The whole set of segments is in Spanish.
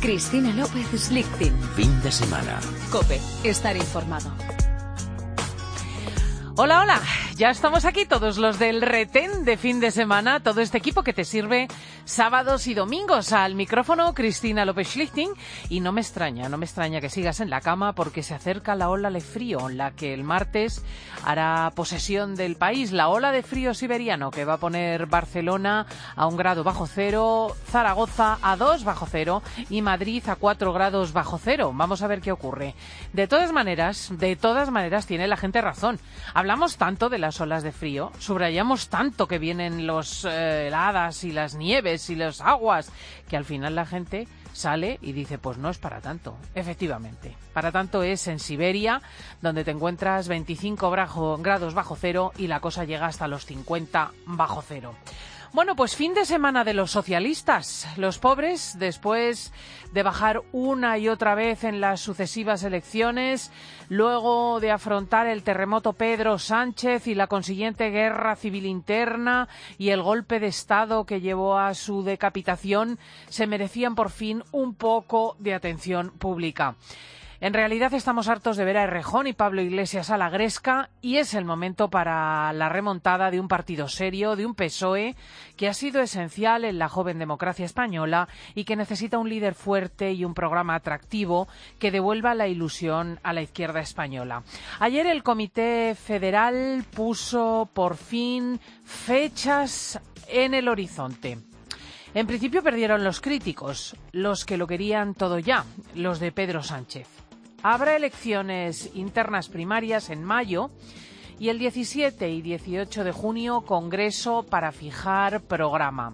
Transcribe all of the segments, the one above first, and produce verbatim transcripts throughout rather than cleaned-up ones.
Cristina López Slichting. Fin de semana. COPE. Estar informado. Hola, hola. Ya estamos aquí todos los del retén de fin de semana, todo este equipo que te sirve sábados y domingos. Al micrófono, Cristina López Slichting. Y no me extraña, no me extraña que sigas en la cama porque se acerca la ola de frío, la que el martes hará posesión del país. La ola de frío siberiano que va a poner Barcelona a un grado bajo cero, Zaragoza a dos bajo cero y Madrid a cuatro grados bajo cero. Vamos a ver qué ocurre. De todas maneras, de todas maneras tiene la gente razón. Hablamos tanto de las olas de frío, subrayamos tanto que vienen los eh, heladas y las nieves y las aguas, que al final la gente sale y dice, pues no es para tanto. Efectivamente, para tanto es en Siberia, donde te encuentras veinticinco grados bajo cero y la cosa llega hasta los cincuenta bajo cero. Bueno, pues fin de semana de los socialistas. Los pobres, después de bajar una y otra vez en las sucesivas elecciones, luego de afrontar el terremoto Pedro Sánchez y la consiguiente guerra civil interna y el golpe de Estado que llevó a su decapitación, se merecían por fin un poco de atención pública. En realidad estamos hartos de ver a Errejón y Pablo Iglesias a la gresca y es el momento para la remontada de un partido serio, de un P S O E, que ha sido esencial en la joven democracia española y que necesita un líder fuerte y un programa atractivo que devuelva la ilusión a la izquierda española. Ayer el Comité Federal puso por fin fechas en el horizonte. En principio perdieron los críticos, los que lo querían todo ya, los de Pedro Sánchez. Habrá elecciones internas primarias en mayo y el diecisiete y dieciocho de junio congreso para fijar programa.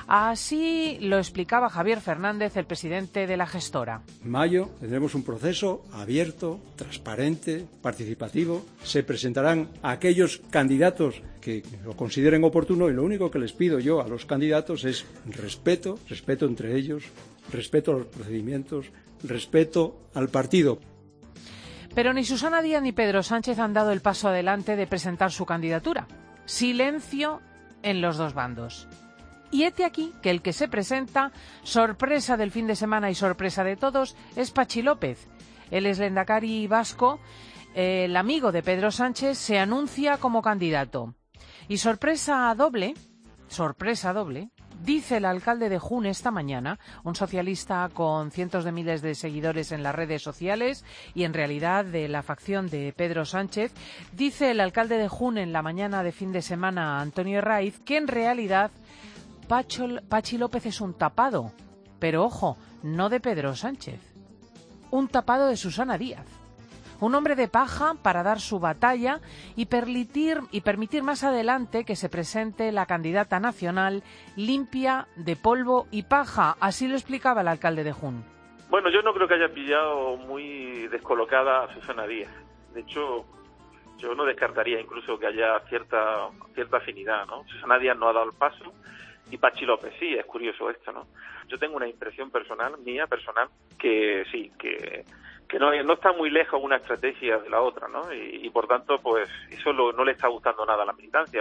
Así lo explicaba Javier Fernández, el presidente de la gestora. En mayo tendremos un proceso abierto, transparente, participativo. Se presentarán aquellos candidatos que lo consideren oportuno y lo único que les pido yo a los candidatos es respeto, respeto entre ellos, respeto a los procedimientos, respeto al partido. Pero ni Susana Díaz ni Pedro Sánchez han dado el paso adelante de presentar su candidatura. Silencio en los dos bandos. Y hete aquí que el que se presenta, sorpresa del fin de semana y sorpresa de todos, es Patxi López. El exlehendakari vasco, eh, el amigo de Pedro Sánchez, se anuncia como candidato. Y sorpresa doble, sorpresa doble, dice el alcalde de Jun esta mañana, un socialista con cientos de miles de seguidores en las redes sociales y en realidad de la facción de Pedro Sánchez, dice el alcalde de Jun en la mañana de fin de semana, Antonio Herraiz, que en realidad Pacho, Patxi López es un tapado, pero ojo, no de Pedro Sánchez, un tapado de Susana Díaz. Un hombre de paja para dar su batalla y permitir, y permitir más adelante que se presente la candidata nacional limpia de polvo y paja. Así lo explicaba el alcalde de Jun. Bueno, yo no creo que haya pillado muy descolocada a Susana Díaz. De hecho, yo no descartaría incluso que haya cierta cierta afinidad, ¿no? Susana Díaz no ha dado el paso y Patxi López sí, es curioso esto, ¿no? Yo tengo una impresión personal, mía personal, que sí, que... que no, no está muy lejos una estrategia de la otra, ¿no? Y, y por tanto, pues eso lo, no le está gustando nada a la militancia.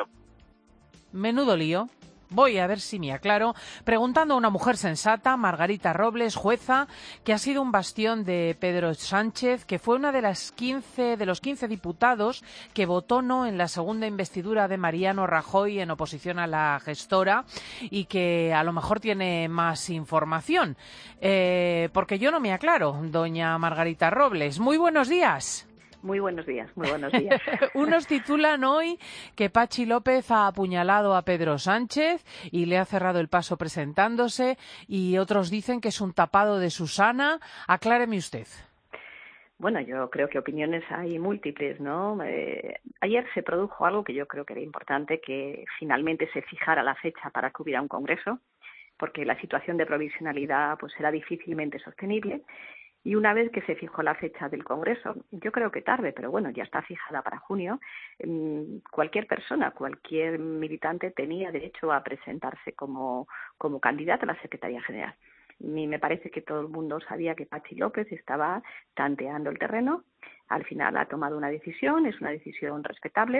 Menudo lío. Voy a ver si me aclaro, preguntando a una mujer sensata, Margarita Robles, jueza, que ha sido un bastión de Pedro Sánchez, que fue una de las quince, de los quince diputados que votó no en la segunda investidura de Mariano Rajoy en oposición a la gestora y que a lo mejor tiene más información. Eh, porque yo no me aclaro, doña Margarita Robles. Muy buenos días. Muy buenos días, muy buenos días. Unos titulan hoy que Patxi López ha apuñalado a Pedro Sánchez y le ha cerrado el paso presentándose y otros dicen que es un tapado de Susana. Acláreme usted. Bueno, yo creo que opiniones hay múltiples, ¿no? Eh, ayer se produjo algo que yo creo que era importante, que finalmente se fijara la fecha para que hubiera un congreso, porque la situación de provisionalidad pues era difícilmente sostenible. Y una vez que se fijó la fecha del Congreso, yo creo que tarde, pero bueno, ya está fijada para junio, cualquier persona, cualquier militante tenía derecho a presentarse como, como candidato a la Secretaría General. A mí me parece que todo el mundo sabía que Patxi López estaba tanteando el terreno. Al final ha tomado una decisión, es una decisión respetable.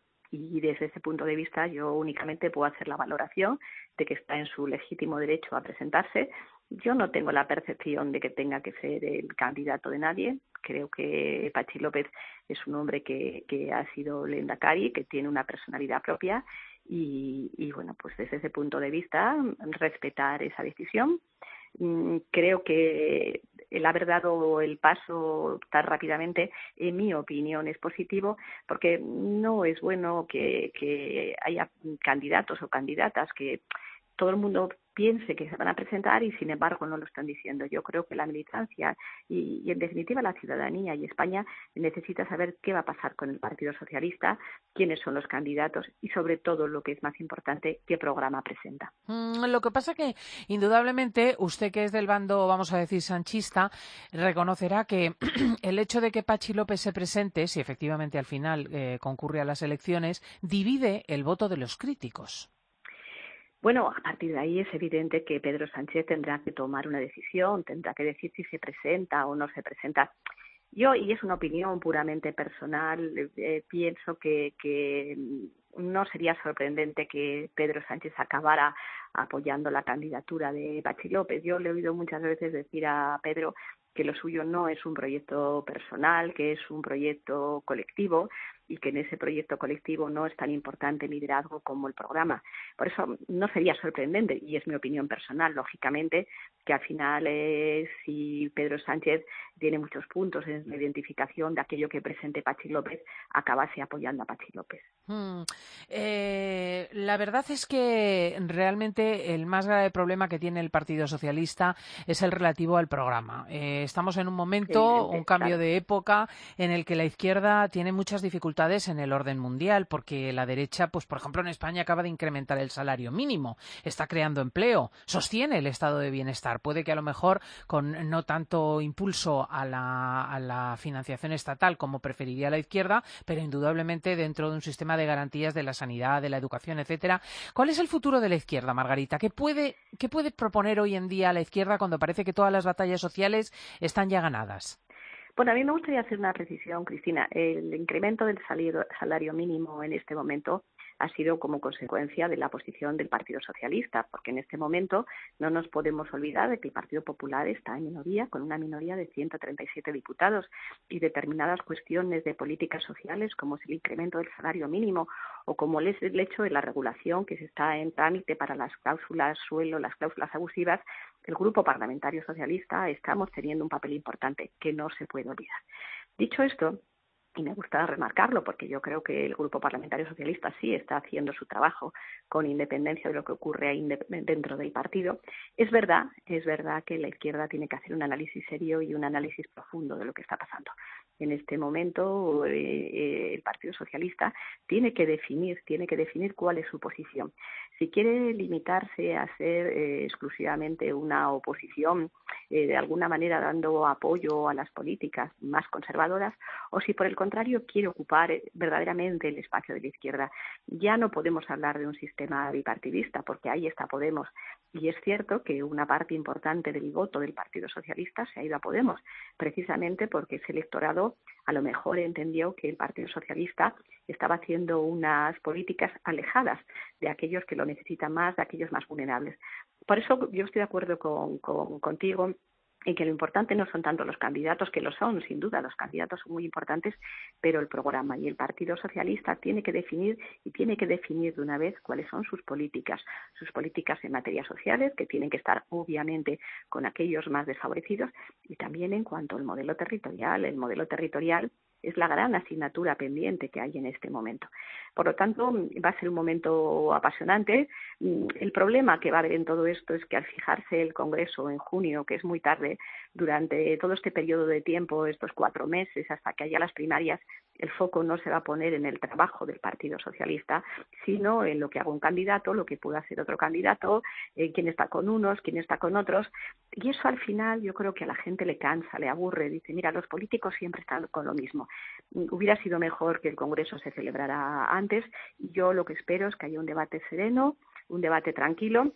Y desde ese punto de vista yo únicamente puedo hacer la valoración de que está en su legítimo derecho a presentarse Yo no tengo la percepción de que tenga que ser el candidato de nadie. Creo que Patxi López es un hombre que, que ha sido lehendakari, que tiene una personalidad propia y, y, bueno, pues desde ese punto de vista, respetar esa decisión. Creo que el haber dado el paso tan rápidamente, en mi opinión, es positivo, porque no es bueno que, que haya candidatos o candidatas que todo el mundo piense que se van a presentar y, sin embargo, no lo están diciendo. Yo creo que la militancia y, y en definitiva, la ciudadanía y España necesita saber qué va a pasar con el Partido Socialista, quiénes son los candidatos y, sobre todo, lo que es más importante, qué programa presenta. Mm, lo que pasa que, indudablemente, usted que es del bando, vamos a decir, sanchista, reconocerá que el hecho de que Patxi López se presente, si efectivamente al final eh, concurre a las elecciones, divide el voto de los críticos. Bueno, a partir de ahí es evidente que Pedro Sánchez tendrá que tomar una decisión, tendrá que decir si se presenta o no se presenta. Yo, y es una opinión puramente personal, eh, pienso que, que no sería sorprendente que Pedro Sánchez acabara apoyando la candidatura de Patxi López. Yo le he oído muchas veces decir a Pedro que lo suyo no es un proyecto personal, que es un proyecto colectivo y que en ese proyecto colectivo no es tan importante el liderazgo como el programa. Por eso no sería sorprendente, y es mi opinión personal, lógicamente, que al final eh, si Pedro Sánchez tiene muchos puntos en la identificación de aquello que presente Patxi López, acabase apoyando a Patxi López. Hmm. Eh, la verdad es que realmente el más grave problema que tiene el Partido Socialista es el relativo al programa. Eh, estamos en un momento, Evidente, un cambio claro. de época en el que la izquierda tiene muchas dificultades en el orden mundial, porque la derecha, pues por ejemplo en España acaba de incrementar el salario mínimo, está creando empleo, sostiene el estado de bienestar. Puede que a lo mejor con no tanto impulso a la, a la financiación estatal como preferiría la izquierda, pero indudablemente dentro de un sistema de garantías de la sanidad, de la educación, etcétera. ¿Cuál es el futuro de la izquierda, Margarita? ¿Qué puede, qué puede proponer hoy en día la izquierda cuando parece que todas las batallas sociales están ya ganadas? Bueno, a mí me gustaría hacer una precisión, Cristina. El incremento del salario, salario mínimo en este momento ha sido como consecuencia de la posición del Partido Socialista, porque en este momento no nos podemos olvidar de que el Partido Popular está en minoría, con una minoría de ciento treinta y siete diputados, y determinadas cuestiones de políticas sociales, como es el incremento del salario mínimo o como es el hecho de la regulación que se está en trámite para las cláusulas suelo, las cláusulas abusivas, el Grupo Parlamentario Socialista estamos teniendo un papel importante que no se puede olvidar. Dicho esto, y me gusta remarcarlo porque yo creo que el Grupo Parlamentario Socialista sí está haciendo su trabajo con independencia de lo que ocurre ahí dentro del partido, es verdad, es verdad que la izquierda tiene que hacer un análisis serio y un análisis profundo de lo que está pasando. En este momento eh, eh, el Partido Socialista tiene que definir, tiene que definir cuál es su posición. Si quiere limitarse a ser eh, exclusivamente una oposición, eh, de alguna manera dando apoyo a las políticas más conservadoras, o si por el contrario quiere ocupar verdaderamente el espacio de la izquierda. Ya no podemos hablar de un sistema bipartidista, porque ahí está Podemos. Y es cierto que una parte importante del voto del Partido Socialista se ha ido a Podemos, precisamente porque ese electorado a lo mejor entendió que el Partido Socialista estaba haciendo unas políticas alejadas de aquellos que lo necesitan más, de aquellos más vulnerables. Por eso yo estoy de acuerdo con, con, contigo en que lo importante no son tanto los candidatos, que lo son, sin duda, los candidatos son muy importantes, pero el programa. Y el Partido Socialista tiene que definir, y tiene que definir de una vez cuáles son sus políticas, sus políticas en materia sociales, que tienen que estar obviamente con aquellos más desfavorecidos, y también en cuanto al modelo territorial. El modelo territorial es la gran asignatura pendiente que hay en este momento. Por lo tanto, va a ser un momento apasionante. El problema que va a haber en todo esto es que al fijarse el Congreso en junio, que es muy tarde, durante todo este periodo de tiempo, estos cuatro meses, hasta que haya las primarias, el foco no se va a poner en el trabajo del Partido Socialista, sino en lo que haga un candidato, lo que pueda hacer otro candidato, eh, quién está con unos, quién está con otros. Y eso al final yo creo que a la gente le cansa, le aburre. Dice, mira, los políticos siempre están con lo mismo. Hubiera sido mejor que el Congreso se celebrara antes, y yo lo que espero es que haya un debate sereno, un debate tranquilo,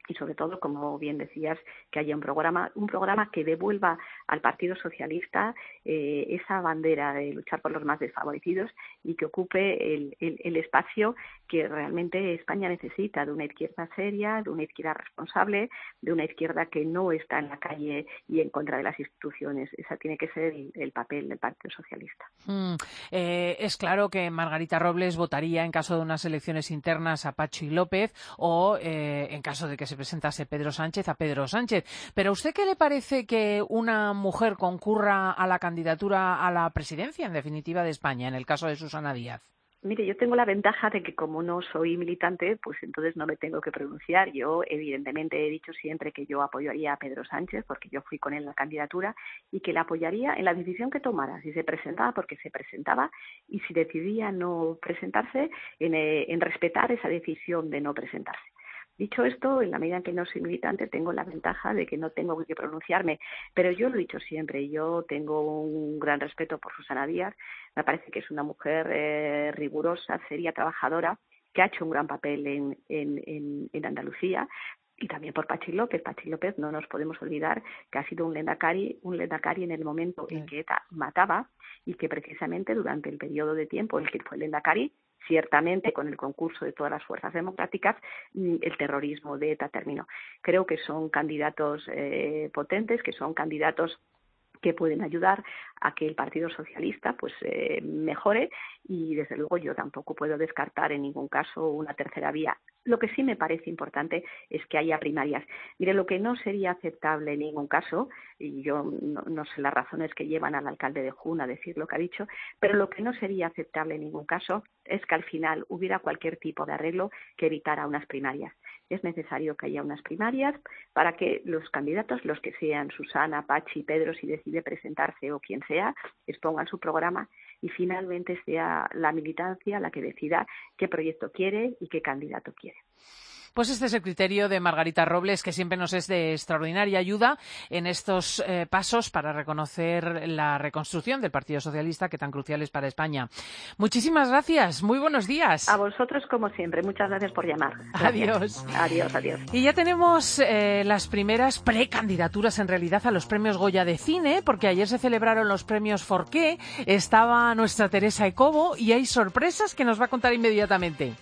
y sobre todo, como bien decías, que haya un programa un programa que devuelva al Partido Socialista eh, esa bandera de luchar por los más desfavorecidos y que ocupe el, el, el espacio que realmente España necesita, de una izquierda seria, de una izquierda responsable, de una izquierda que no está en la calle y en contra de las instituciones. Ese tiene que ser el, el papel del Partido Socialista. Mm, eh, es claro que Margarita Robles votaría en caso de unas elecciones internas a Patxi López o eh, en caso de que se presentase Pedro Sánchez a Pedro Sánchez. Pero ¿a usted qué le parece que una mujer concurra a la candidatura a la presidencia, en definitiva, de España, en el caso de Susana Díaz? Mire, yo tengo la ventaja de que como no soy militante, pues entonces no me tengo que pronunciar. Yo evidentemente he dicho siempre que yo apoyaría a Pedro Sánchez porque yo fui con él en la candidatura y que le apoyaría en la decisión que tomara, si se presentaba porque se presentaba y si decidía no presentarse, en, eh, en respetar esa decisión de no presentarse. Dicho esto, en la medida en que no soy militante, tengo la ventaja de que no tengo que pronunciarme, pero yo lo he dicho siempre, yo tengo un gran respeto por Susana Díaz, me parece que es una mujer eh, rigurosa, seria, trabajadora, que ha hecho un gran papel en, en, en, en Andalucía, y también por Patxi López. Patxi López, no nos podemos olvidar que ha sido un lehendakari, un lehendakari en el momento en que ETA mataba y que precisamente durante el periodo de tiempo en el que fue lehendakari, ciertamente con el concurso de todas las fuerzas democráticas, el terrorismo de ETA terminó. Creo que son candidatos eh, potentes, que son candidatos que pueden ayudar a que el Partido Socialista pues eh, mejore y desde luego yo tampoco puedo descartar en ningún caso una tercera vía. Lo que sí me parece importante es que haya primarias. Mire, lo que no sería aceptable en ningún caso, y yo no, no sé las razones que llevan al alcalde de Jun a decir lo que ha dicho, pero lo que no sería aceptable en ningún caso es que al final hubiera cualquier tipo de arreglo que evitara unas primarias. Es necesario que haya unas primarias para que los candidatos, los que sean Susana, Patxi, Pedro, si decide presentarse o quien sea, expongan su programa y finalmente sea la militancia la que decida qué proyecto quiere y qué candidato quiere. Pues este es el criterio de Margarita Robles, que siempre nos es de extraordinaria ayuda en estos eh, pasos para reconocer la reconstrucción del Partido Socialista, que tan crucial es para España. Muchísimas gracias. Muy buenos días. A vosotros, como siempre. Muchas gracias por llamar. Gracias. Adiós. Adiós, adiós. Y ya tenemos eh, las primeras precandidaturas, en realidad, a los premios Goya de cine, porque ayer se celebraron los premios Forqué. Estaba nuestra Teresa Ecobo y hay sorpresas que nos va a contar inmediatamente.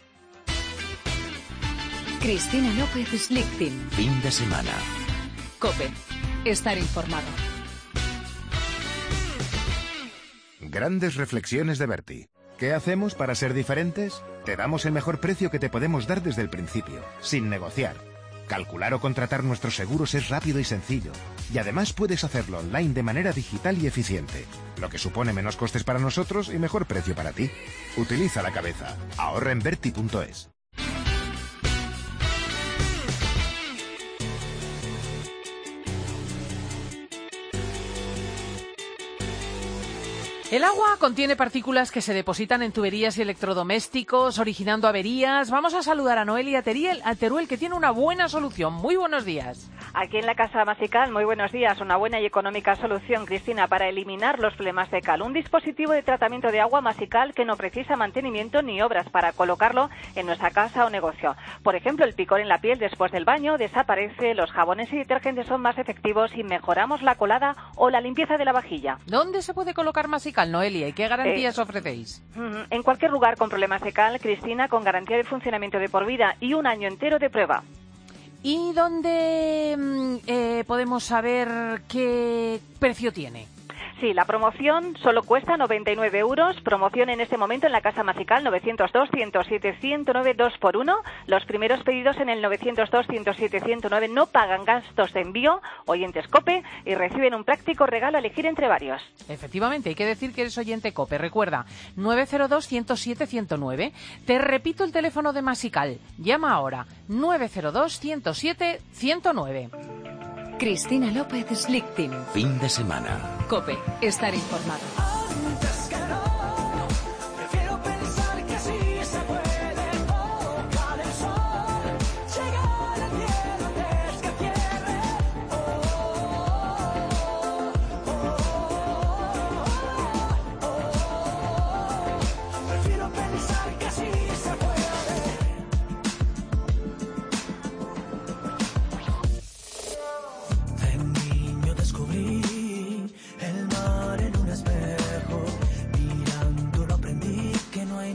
Cristina López Lichting. Fin de semana. COPE. Estar informado. Grandes reflexiones de Berti. ¿Qué hacemos para ser diferentes? Te damos el mejor precio que te podemos dar desde el principio, sin negociar. Calcular o contratar nuestros seguros es rápido y sencillo. Y además puedes hacerlo online de manera digital y eficiente, lo que supone menos costes para nosotros y mejor precio para ti. Utiliza la cabeza. Ahorra en Berti punto es. El agua contiene partículas que se depositan en tuberías y electrodomésticos, originando averías. Vamos a saludar a Noelia Teruel, que tiene una buena solución. Muy buenos días. Aquí en la Casa Masical, muy buenos días. Una buena y económica solución, Cristina, para eliminar los problemas de cal. Un dispositivo de tratamiento de agua Masical que no precisa mantenimiento ni obras para colocarlo en nuestra casa o negocio. Por ejemplo, el picor en la piel después del baño desaparece, los jabones y detergentes son más efectivos y mejoramos la colada o la limpieza de la vajilla. ¿Dónde se puede colocar Masical, Noelia, y qué garantías eh, ofrecéis? En cualquier lugar con problemas de cal, Cristina, con garantía de funcionamiento de por vida y un año entero de prueba. ¿Y dónde eh, podemos saber qué precio tiene? Sí, la promoción solo cuesta noventa y nueve euros. Promoción en este momento en la Casa Masical novecientos dos, ciento siete, ciento nueve, dos por uno. Los primeros pedidos en el novecientos dos, ciento siete, ciento nueve no pagan gastos de envío, oyentes COPE, y reciben un práctico regalo a elegir entre varios. Efectivamente, hay que decir que eres oyente COPE. Recuerda, nueve cero dos, ciento siete, ciento nueve. Te repito el teléfono de Masical. Llama ahora, nueve cero dos, ciento siete, ciento nueve. Cristina López Lichting. Fin de semana. COPE. Estar informado.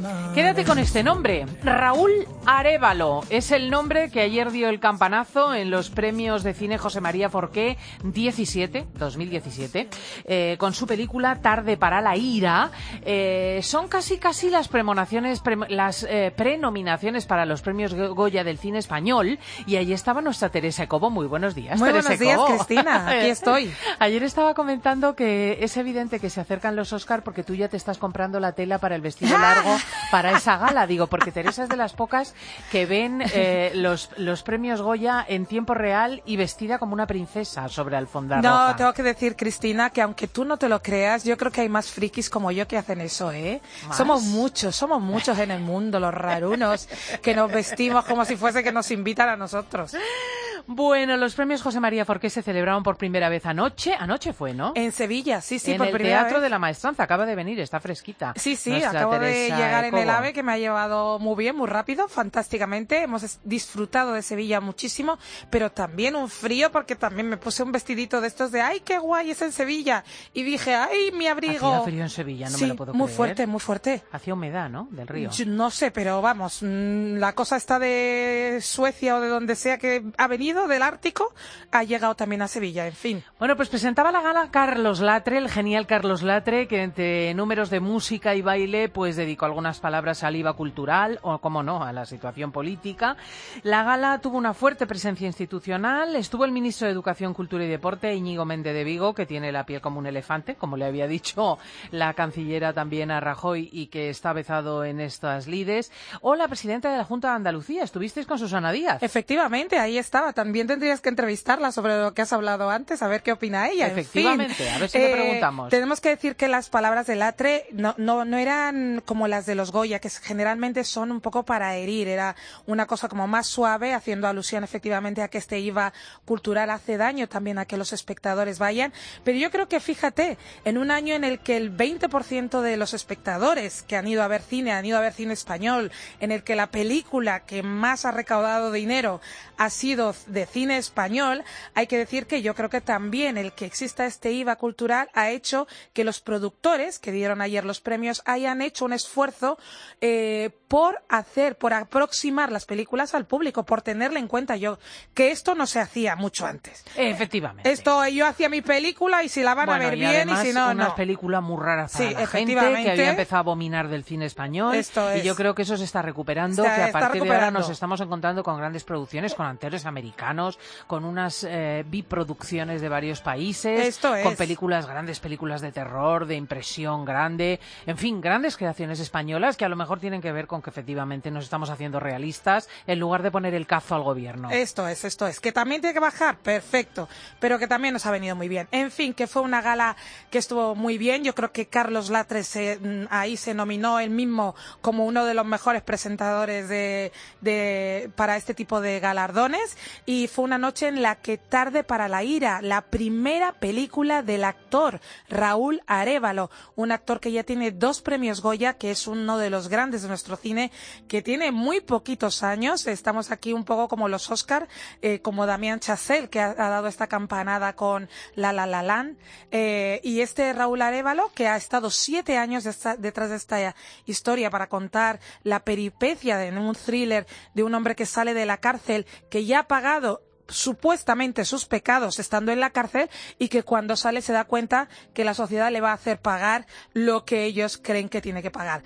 Quédate con este nombre. Raúl Arévalo es el nombre que ayer dio el campanazo en los premios de cine José María Forqué diecisiete, dos mil diecisiete, eh, con su película Tarde para la ira. Eh, son casi casi las premonaciones, pre, las eh, prenominaciones para los premios Goya del cine español, y allí estaba nuestra Teresa Cobo. Muy buenos días, Muy Teresa buenos días, Cobo. Cristina. Aquí estoy. Ayer estaba comentando que es evidente que se acercan los Oscar porque tú ya te estás comprando la tela para el vestido largo para esa gala. Digo, porque Teresa es de las pocas que ven eh, los, los premios Goya en tiempo real y vestida como una princesa sobre alfombra no, roja. No, tengo que decir, Cristina, que aunque tú no te lo creas, yo creo que hay más frikis como yo que hacen eso, ¿eh? ¿Más? Somos muchos, somos muchos en el mundo, los rarunos, que nos vestimos como si fuese que nos invitan a nosotros. Bueno, los premios José María Forqué se celebraron por primera vez anoche. Anoche fue, ¿no? En Sevilla, sí, sí, en por el primera Teatro vez. de la Maestranza. Acaba de venir, está fresquita. Sí, sí, Nuestra acabo de Teresa llegar en Cobo. el AVE, que me ha llevado muy bien, muy rápido, fantásticamente. Hemos disfrutado de Sevilla muchísimo, pero también un frío, porque también me puse un vestidito de estos de ¡ay, qué guay es en Sevilla! Y dije ¡ay, mi abrigo! Hacía frío en Sevilla, no sí, me lo puedo muy creer. fuerte, muy fuerte. Hacía humedad, ¿no? Del río. Yo no sé, pero vamos, la cosa está de Suecia o de donde sea que ha venido, del Ártico, ha llegado también a Sevilla, en fin. Bueno, pues presentaba la gala Carlos Latre, el genial Carlos Latre, que entre números de música y baile, pues dedicó algunas palabras al I V A cultural, o como no, a la situación política. La gala tuvo una fuerte presencia institucional, estuvo el ministro de Educación, Cultura y Deporte, Íñigo Méndez de Vigo, que tiene la piel como un elefante, como le había dicho la cancillera también a Rajoy, y que está vezado en estas lides, o la presidenta de la Junta de Andalucía. Estuvisteis con Susana Díaz. Efectivamente, ahí estaba. También tendrías que entrevistarla sobre lo que has hablado antes, a ver qué opina ella. Efectivamente, en fin, a ver si eh, le preguntamos. Tenemos que decir que las palabras de Latre no, no, no eran como las de los Goya, que generalmente son un poco para herir. Era una cosa como más suave, haciendo alusión efectivamente a que este I V A cultural hace daño también a que los espectadores vayan. Pero yo creo que, fíjate, en un año en el que el veinte por ciento de los espectadores que han ido a ver cine, han ido a ver cine español, en el que la película que más ha recaudado dinero ha sido de cine español, hay que decir que yo creo que también el que exista este I V A cultural ha hecho que los productores que dieron ayer los premios hayan hecho un esfuerzo eh, por hacer, por aproximar las películas al público, por tenerle en cuenta yo que esto no se hacía mucho antes. Efectivamente. Esto yo hacía mi película y si la van bueno, a ver y bien y si no, unas no. películas muy raras para sí, la efectivamente, gente que había empezado a abominar del cine español. Esto es. Y yo creo que eso se está recuperando, Está, que a está partir de ahora recuperando. nos estamos encontrando con grandes producciones, con actores americanos, con unas eh, biproducciones de varios países, Esto es. con películas, grandes películas de terror, de impresión grande, en fin, grandes creaciones españolas que a lo mejor tienen que ver con que efectivamente nos estamos haciendo realistas en lugar de poner el cazo al gobierno. Esto es, esto es. Que también tiene que bajar, perfecto, pero que también nos ha venido muy bien. En fin, que fue una gala que estuvo muy bien. Yo creo que Carlos Latre se, ahí se nominó él mismo como uno de los mejores presentadores de, de, para este tipo de galardones, y fue una noche en la que Tarde para la ira, la primera película del actor Raúl Arévalo, un actor que ya tiene dos premios Goya, que es uno de los grandes de nuestro cine, que tiene muy poquitos años. Estamos aquí un poco como los Oscar, eh, como Damien Chazelle, que ha, ha dado esta campanada con La La La Land, eh, y este Raúl Arévalo, que ha estado siete años de esta, detrás de esta historia para contar la peripecia de un thriller de un hombre que sale de la cárcel, que ya ha pagado supuestamente sus pecados estando en la cárcel, y que cuando sale se da cuenta que la sociedad le va a hacer pagar lo que ellos creen que tiene que pagar.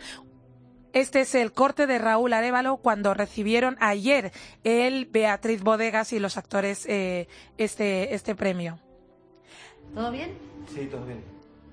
Este es el corte de Raúl Arévalo cuando recibieron ayer el Beatriz Bodegas y los actores eh, este, este premio. ¿Todo bien? Sí, todo bien.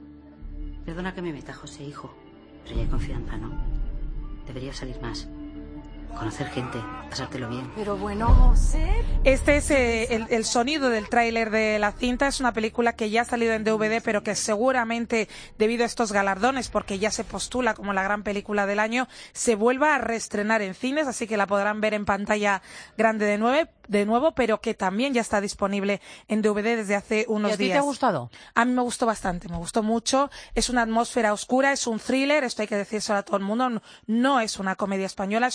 Perdona que me meta, José, hijo, pero ya hay confianza, ¿no? Debería salir más. Conocer gente, pasártelo bien. Pero bueno, José... Este es eh, el, el sonido del tráiler de la cinta. Es una película que ya ha salido en D V D, pero que seguramente, debido a estos galardones, porque ya se postula como la gran película del año, se vuelva a reestrenar en cines, así que la podrán ver en pantalla grande de nueve. de nuevo, pero que también ya está disponible en D V D desde hace unos días. ¿Y a ti días. te ha gustado? A mí me gustó bastante, me gustó mucho. Es una atmósfera oscura, es un thriller, esto hay que decírselo a todo el mundo. No, no es una comedia española, es un thriller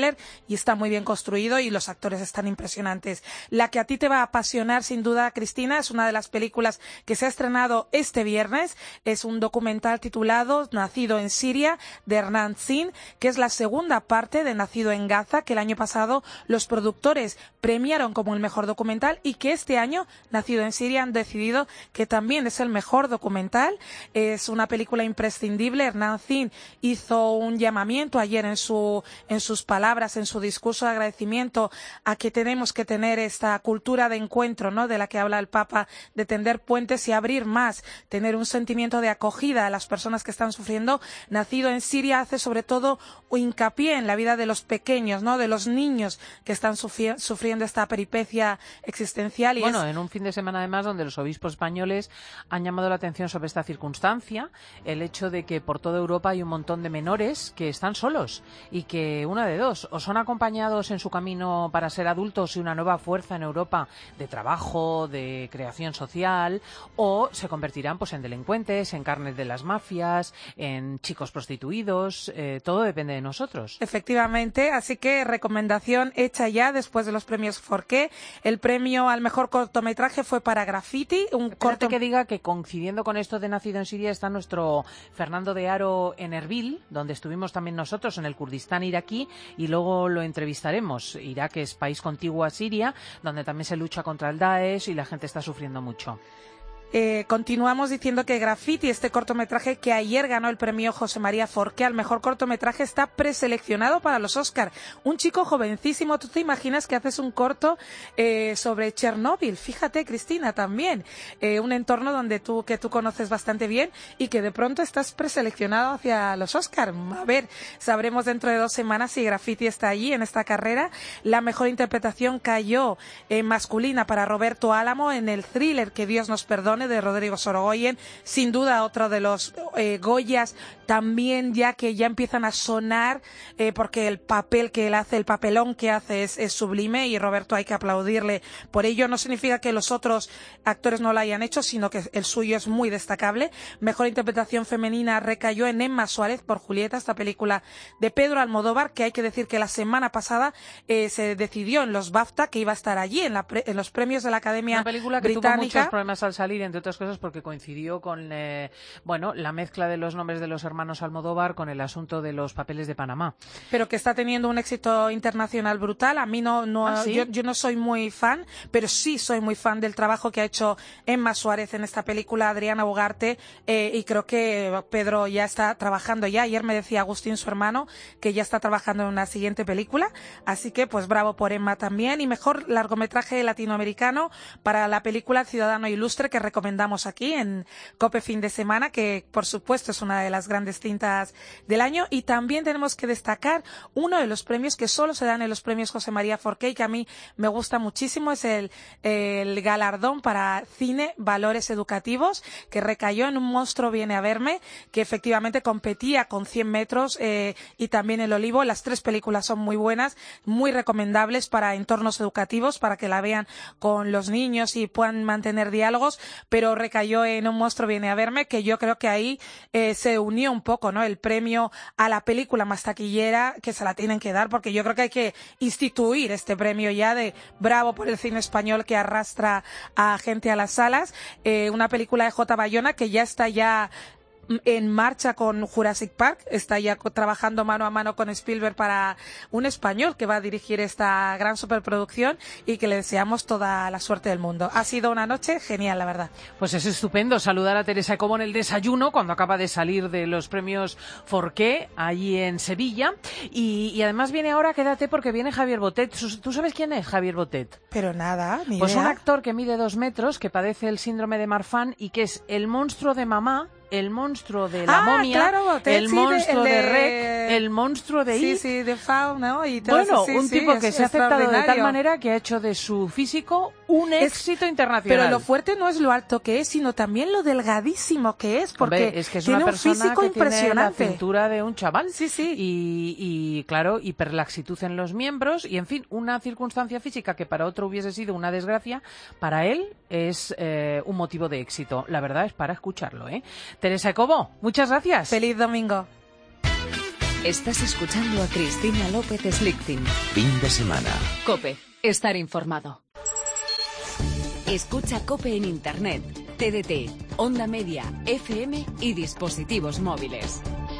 tráiler y está muy bien construido y los actores están impresionantes. La que a ti te va a apasionar sin duda, Cristina, es una de las películas que se ha estrenado este viernes. Es un documental titulado Nacido en Siria, de Hernán Zin, que es la segunda parte de Nacido en Gaza, que el año pasado los productores premiaron como el mejor documental y que este año Nacido en Siria han decidido que también es el mejor documental. Es una película imprescindible. Hernán Zin hizo un llamamiento ayer en su en sus palabras, en su discurso de agradecimiento a que tenemos que tener esta cultura de encuentro, ¿no?, de la que habla el Papa, de tender puentes y abrir más, tener un sentimiento de acogida a las personas que están sufriendo. Nacido en Siria hace sobre todo hincapié en la vida de los pequeños, ¿no?, de los niños que están sufri- sufriendo esta peripecia existencial. Y bueno, es... en un fin de semana además donde los obispos españoles han llamado la atención sobre esta circunstancia, el hecho de que por toda Europa hay un montón de menores que están solos y que una de dos, o son acompañados en su camino para ser adultos y una nueva fuerza en Europa de trabajo, de creación social, o se convertirán pues en delincuentes, en carnes de las mafias, en chicos prostituidos. Eh, todo depende de nosotros. Efectivamente, así que recomendación hecha ya después de los premios Forqué. El premio al mejor cortometraje fue para Graffiti, un Espérate corto que diga que coincidiendo con esto de Nacido en Siria está nuestro Fernando de Haro en Erbil, donde estuvimos también nosotros en el Kurdistán iraquí, y luego lo entrevistaremos. Irak es país contiguo a Siria, donde también se lucha contra el Daesh y la gente está sufriendo mucho. Eh, continuamos diciendo que Graffiti, este cortometraje que ayer ganó el premio José María Forqué al mejor cortometraje, está preseleccionado para los Oscar. Un chico jovencísimo, ¿tú te imaginas que haces un corto eh, sobre Chernóbil? Fíjate, Cristina, también. Eh, un entorno donde tú, que tú conoces bastante bien y que de pronto estás preseleccionado hacia los Oscar. A ver, sabremos dentro de dos semanas si Graffiti está allí en esta carrera. La mejor interpretación cayó eh, masculina para Roberto Álamo en el thriller Que Dios nos perdone, de Rodrigo Sorogoyen, sin duda otro de los eh, Goyas también, ya que ya empiezan a sonar eh, porque el papel que él hace, el papelón que hace es, es sublime, y Roberto hay que aplaudirle por ello. No significa que los otros actores no lo hayan hecho, sino que el suyo es muy destacable. Mejor interpretación femenina recayó en Emma Suárez por Julieta, esta película de Pedro Almodóvar, que hay que decir que la semana pasada eh, se decidió en los BAFTA que iba a estar allí en, la pre- en los premios de la Academia Una película que Británica. tuvo muchos problemas al salir, entre otras cosas porque coincidió con eh, bueno, la mezcla de los nombres de los hermanos Almodóvar con el asunto de los papeles de Panamá. Pero que está teniendo un éxito internacional brutal. A mí no, no ¿Ah, sí? yo, yo no soy muy fan, pero sí soy muy fan del trabajo que ha hecho Emma Suárez en esta película, Adriana Ugarte, eh, y creo que Pedro ya está trabajando ya. Ayer me decía Agustín, su hermano, que ya está trabajando en una siguiente película, así que pues bravo por Emma también. Y mejor largometraje latinoamericano para la película Ciudadano Ilustre, que recomendamos aquí en COPE Fin de Semana, que por supuesto es una de las grandes cintas del año. Y también tenemos que destacar uno de los premios que solo se dan en los premios José María Forqué y que a mí me gusta muchísimo, es el, el galardón para cine valores educativos, que recayó en Un monstruo viene a verme, que efectivamente competía con cien metros eh, y también El Olivo. Las tres películas son muy buenas, muy recomendables para entornos educativos, para que la vean con los niños y puedan mantener diálogos, pero recayó en Un monstruo viene a verme, que yo creo que ahí eh, se unió un poco, ¿no?, el premio a la película más taquillera, que se la tienen que dar, porque yo creo que hay que instituir este premio ya de bravo por el cine español que arrastra a gente a las salas. Eh, una película de J. Bayona que ya está ya en marcha con Jurassic Park, está ya trabajando mano a mano con Spielberg para un español que va a dirigir esta gran superproducción y que le deseamos toda la suerte del mundo. Ha sido una noche genial, la verdad. Pues es estupendo saludar a Teresa Cobo en el desayuno cuando acaba de salir de los premios Forqué allí en Sevilla, y, y además viene ahora, quédate porque viene Javier Botet. ¿Tú sabes quién es Javier Botet? Pero nada, ni Pues idea. Un actor que mide dos metros, que padece el síndrome de Marfan y que es el monstruo de Mamá, el monstruo de la ah, momia, claro, Botet, el sí, monstruo de, de, de Rec, el monstruo de sí, It. Sí, de Faun, ¿no? Y todo Bueno, eso, sí, un sí, tipo es que se ha aceptado de tal extraordinario. manera que ha hecho de su físico un Es- éxito internacional. Pero lo fuerte no es lo alto que es, sino también lo delgadísimo que es, porque Hombre, es que es tiene una un persona físico que tiene la impresionante. cintura de un chaval. Sí, sí. Y, y claro, hiperlaxitud en los miembros y, en fin, una circunstancia física que para otro hubiese sido una desgracia, para él es eh, un motivo de éxito. La verdad es para escucharlo, ¿eh? Teresa Cobo, muchas gracias. Feliz domingo. Estás escuchando a Cristina López Slichting. Fin de semana. COPE. Estar informado. Escucha COPE en Internet, T D T, Onda Media, F M y dispositivos móviles.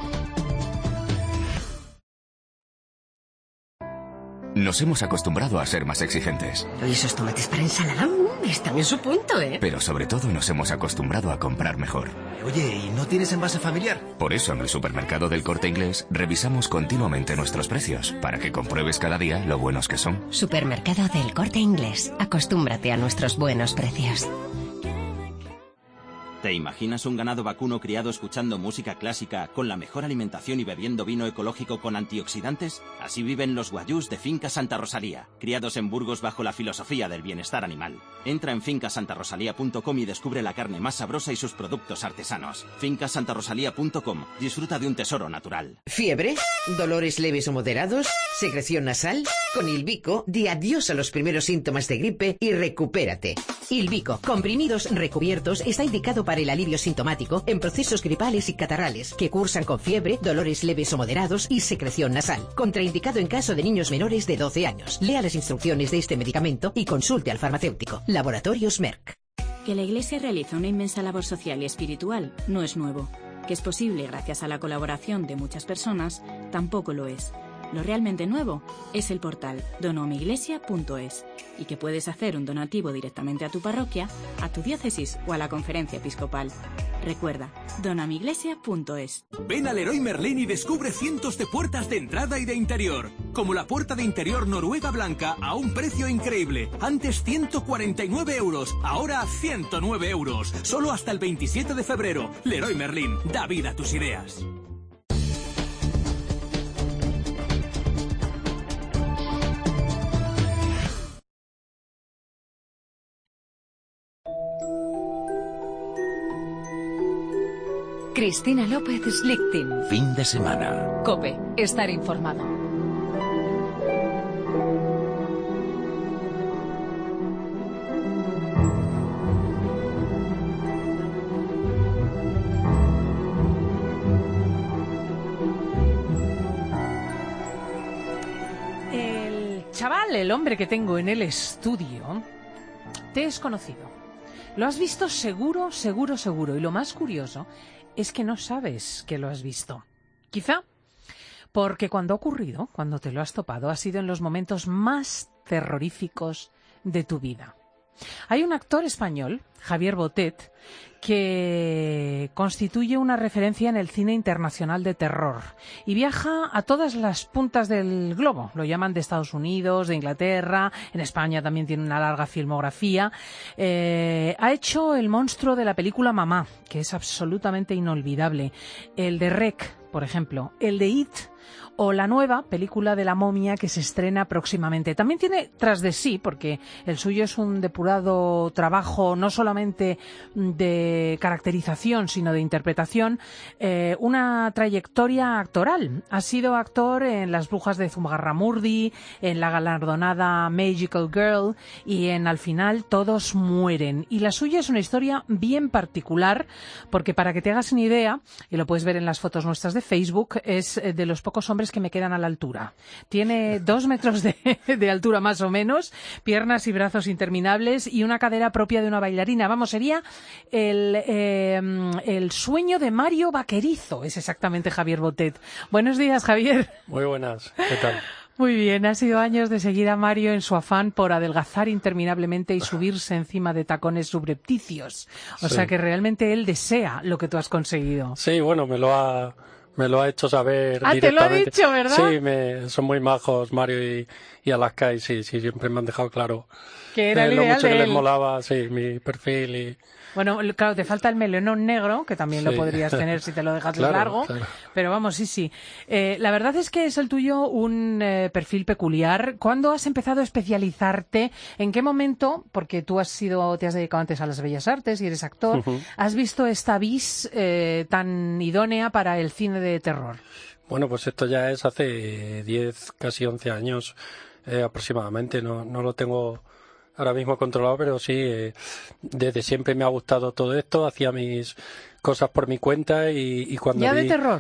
Nos hemos acostumbrado a ser más exigentes. ¿Y esos tomates para ensalada? Mm, están en su punto, ¿eh? Pero sobre todo nos hemos acostumbrado a comprar mejor. Oye, ¿y no tienes envase familiar? Por eso en el supermercado del Corte Inglés revisamos continuamente nuestros precios, para que compruebes cada día lo buenos que son. Supermercado del Corte Inglés. Acostúmbrate a nuestros buenos precios. ¿Te imaginas un ganado vacuno criado escuchando música clásica, con la mejor alimentación y bebiendo vino ecológico con antioxidantes? Así viven los guayús de Finca Santa Rosalía, criados en Burgos bajo la filosofía del bienestar animal. Entra en finca santa rosalía punto com y descubre la carne más sabrosa y sus productos artesanos. finca santa rosalía punto com. Disfruta de un tesoro natural. ¿Fiebre? ¿Dolores leves o moderados? ¿Secreción nasal? Con Ilvico, di adiós a los primeros síntomas de gripe y recupérate. Ilvico, comprimidos recubiertos, está indicado para el alivio sintomático en procesos gripales y catarrales que cursan con fiebre, dolores leves o moderados y secreción nasal. Contraindicado en caso de niños menores de doce años. Lea las instrucciones de este medicamento y consulte al farmacéutico. Laboratorios Merck. Que la Iglesia realiza una inmensa labor social y espiritual no es nuevo. Que es posible gracias a la colaboración de muchas personas tampoco lo es. Lo realmente nuevo es el portal donomiglesia punto es y que puedes hacer un donativo directamente a tu parroquia, a tu diócesis o a la conferencia episcopal. Recuerda, donomiglesia punto es. Ven al Leroy Merlin y descubre cientos de puertas de entrada y de interior, como la puerta de interior Noruega Blanca a un precio increíble. Antes ciento cuarenta y nueve euros, ahora ciento nueve euros. Solo hasta el veintisiete de febrero. Leroy Merlin, da vida a tus ideas. Cristina López Slichting. Fin de semana. COPE. Estar informado. El chaval, el hombre que tengo en el estudio, te es conocido. Lo has visto seguro, seguro, seguro. Y lo más curioso es que no sabes que lo has visto. Quizá porque cuando ha ocurrido, cuando te lo has topado, ha sido en los momentos más terroríficos de tu vida. Hay un actor español, Javier Botet, que constituye una referencia en el cine internacional de terror y viaja a todas las puntas del globo. Lo llaman de Estados Unidos, de Inglaterra, en España también tiene una larga filmografía. Eh, ha hecho El monstruo de la película Mamá, que es absolutamente inolvidable. El de Rec, por ejemplo. El de It, o la nueva película de la momia que se estrena próximamente. También tiene tras de sí, porque el suyo es un depurado trabajo no solamente de caracterización, sino de interpretación, eh, una trayectoria actoral. Ha sido actor en Las brujas de Zugarramurdi, en la galardonada Magical Girl y en Al final todos mueren. Y la suya es una historia bien particular, porque para que te hagas una idea, y lo puedes ver en las fotos nuestras de Facebook, es de los pocos hombres que me quedan a la altura. Tiene dos metros de, de altura más o menos, piernas y brazos interminables y una cadera propia de una bailarina. Vamos, sería el, eh, el sueño de Mario Vaquerizo, es exactamente Javier Botet. Buenos días, Javier. Muy buenas, ¿qué tal? Muy bien, ha sido años de seguir a Mario en su afán por adelgazar interminablemente y subirse encima de tacones subrepticios. O sí. sea que realmente él desea lo que tú has conseguido. Sí, bueno, me lo ha... Me lo ha hecho saber ah, directamente. Ah, te lo ha dicho, ¿verdad? Sí, me, son muy majos Mario y, y Alaska y sí, sí, siempre me han dejado claro que era el eh, lo ideal mucho de que él. les molaba, sí, mi perfil y... Bueno, claro, te falta el melenón negro, que también sí. lo podrías tener si te lo dejas claro, largo, claro. pero vamos, sí, sí. Eh, la verdad es que es el tuyo un eh, perfil peculiar. ¿Cuándo has empezado a especializarte? ¿En qué momento? Porque tú has sido, te has dedicado antes a las bellas artes y eres actor. Uh-huh. ¿Has visto esta vis eh, tan idónea para el cine de terror? Bueno, pues esto ya es hace diez, casi once años eh, aproximadamente. No, no lo tengo ahora mismo controlado, pero sí, eh, desde siempre me ha gustado todo esto. Hacía mis cosas por mi cuenta y, y cuando ¿Ya vi... de terror?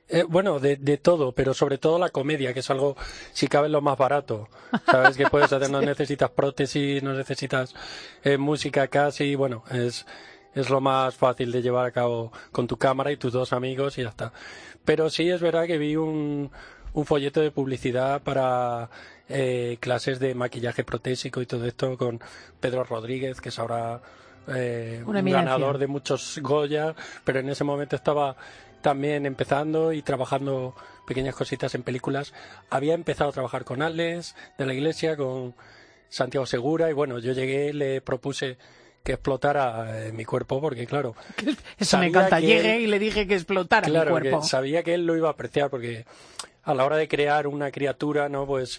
Eh, bueno, de, de todo, pero sobre todo la comedia, que es algo, si cabe, lo más barato. Sabes que puedes hacer, no necesitas prótesis, no necesitas eh, música casi, bueno, es, es lo más fácil de llevar a cabo con tu cámara y tus dos amigos y ya está. Pero sí es verdad que vi un, un folleto de publicidad para eh, clases de maquillaje protésico y todo esto con Pedro Rodríguez, que es ahora eh, un ganador de muchos Goya, pero en ese momento estaba también empezando y trabajando pequeñas cositas en películas. Había empezado a trabajar con Alex de la Iglesia, con Santiago Segura, y bueno, yo llegué, le propuse que explotara eh, mi cuerpo, porque claro, eso me encanta, que, llegué y le dije que explotara claro, mi cuerpo. Que sabía que él lo iba a apreciar, porque a la hora de crear una criatura, no, pues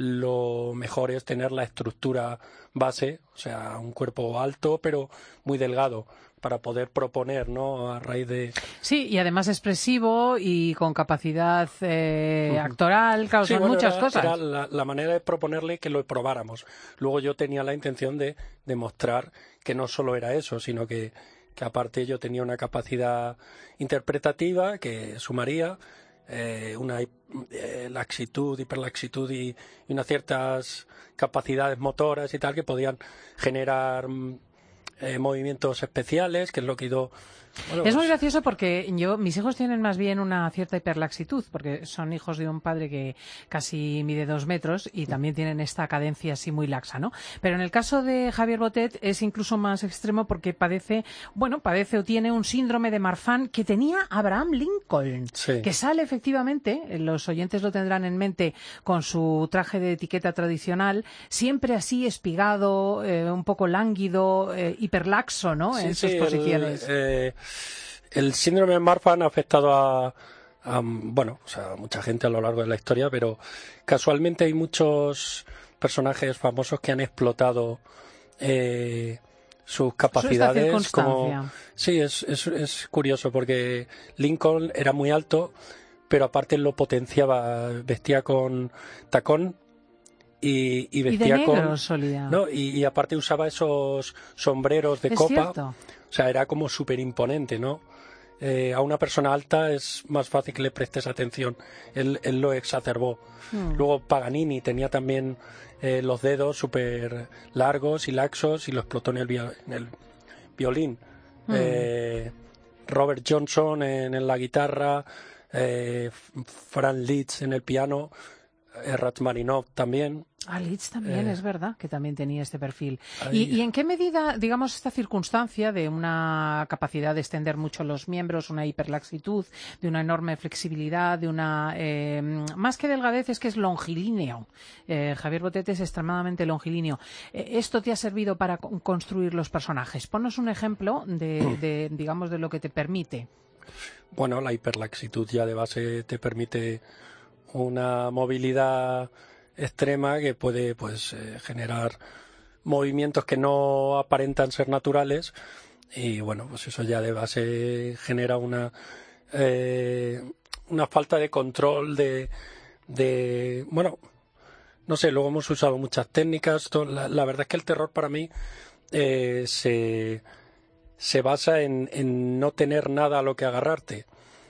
lo mejor es tener la estructura base, o sea, un cuerpo alto pero muy delgado, para poder proponer, ¿no?, a raíz de... Sí, y además expresivo y con capacidad eh, uh-huh. actoral, claro, sí, son bueno, muchas era, cosas. Era la, la manera de proponerle que lo probáramos. Luego yo tenía la intención de demostrar que no solo era eso, sino que, que aparte yo tenía una capacidad interpretativa que sumaría eh, una eh, laxitud, hiperlaxitud y, y unas ciertas capacidades motoras y tal que podían generar... Eh, movimientos especiales, que es lo que he ido... Bueno, es pues... muy gracioso porque yo, mis hijos tienen más bien una cierta hiperlaxitud, porque son hijos de un padre que casi mide dos metros y también tienen esta cadencia así muy laxa, ¿no? Pero en el caso de Javier Botet es incluso más extremo porque padece, bueno, padece o tiene un síndrome de Marfan que tenía Abraham Lincoln, sí. que sale efectivamente, los oyentes lo tendrán en mente, con su traje de etiqueta tradicional, siempre así espigado, eh, un poco lánguido, eh, hiperlaxo, ¿no?, sí, en sí, sus posiciones. El, eh... El síndrome de Marfan ha afectado a, a, bueno, o sea, a mucha gente a lo largo de la historia, pero casualmente hay muchos personajes famosos que han explotado eh, sus capacidades. Como, sí, es, es, es curioso porque Lincoln era muy alto, pero aparte lo potenciaba, vestía con tacón. Y, y vestía y de negro, con solía. ¿no? y, y aparte usaba esos sombreros de es copa. Cierto. O sea, era como súper imponente, ¿no? Eh, a una persona alta es más fácil que le prestes atención. Él, él lo exacerbó. Mm. Luego Paganini tenía también eh, los dedos súper largos y laxos y lo explotó en el, vi- en el violín. Mm. Eh, Robert Johnson en, en la guitarra, eh, Franz Liszt en el piano, eh, Rachmaninoff también. Ah, Liszt también, eh, es verdad, que también tenía este perfil. ¿Y, ¿Y en qué medida, digamos, esta circunstancia de una capacidad de extender mucho los miembros, una hiperlaxitud, de una enorme flexibilidad, de una... Eh, más que delgadez, es que es longilíneo. Eh, Javier Botet es extremadamente longilíneo. Eh, ¿Esto te ha servido para con- construir los personajes? Ponos un ejemplo de, de, digamos, de lo que te permite. Bueno, la hiperlaxitud ya de base te permite una movilidad extrema que puede pues eh, generar movimientos que no aparentan ser naturales y bueno, pues eso ya de base genera una eh, una falta de control de, de bueno, no sé, luego hemos usado muchas técnicas. La, la verdad es que el terror para mí eh, se, se basa en, en no tener nada a lo que agarrarte.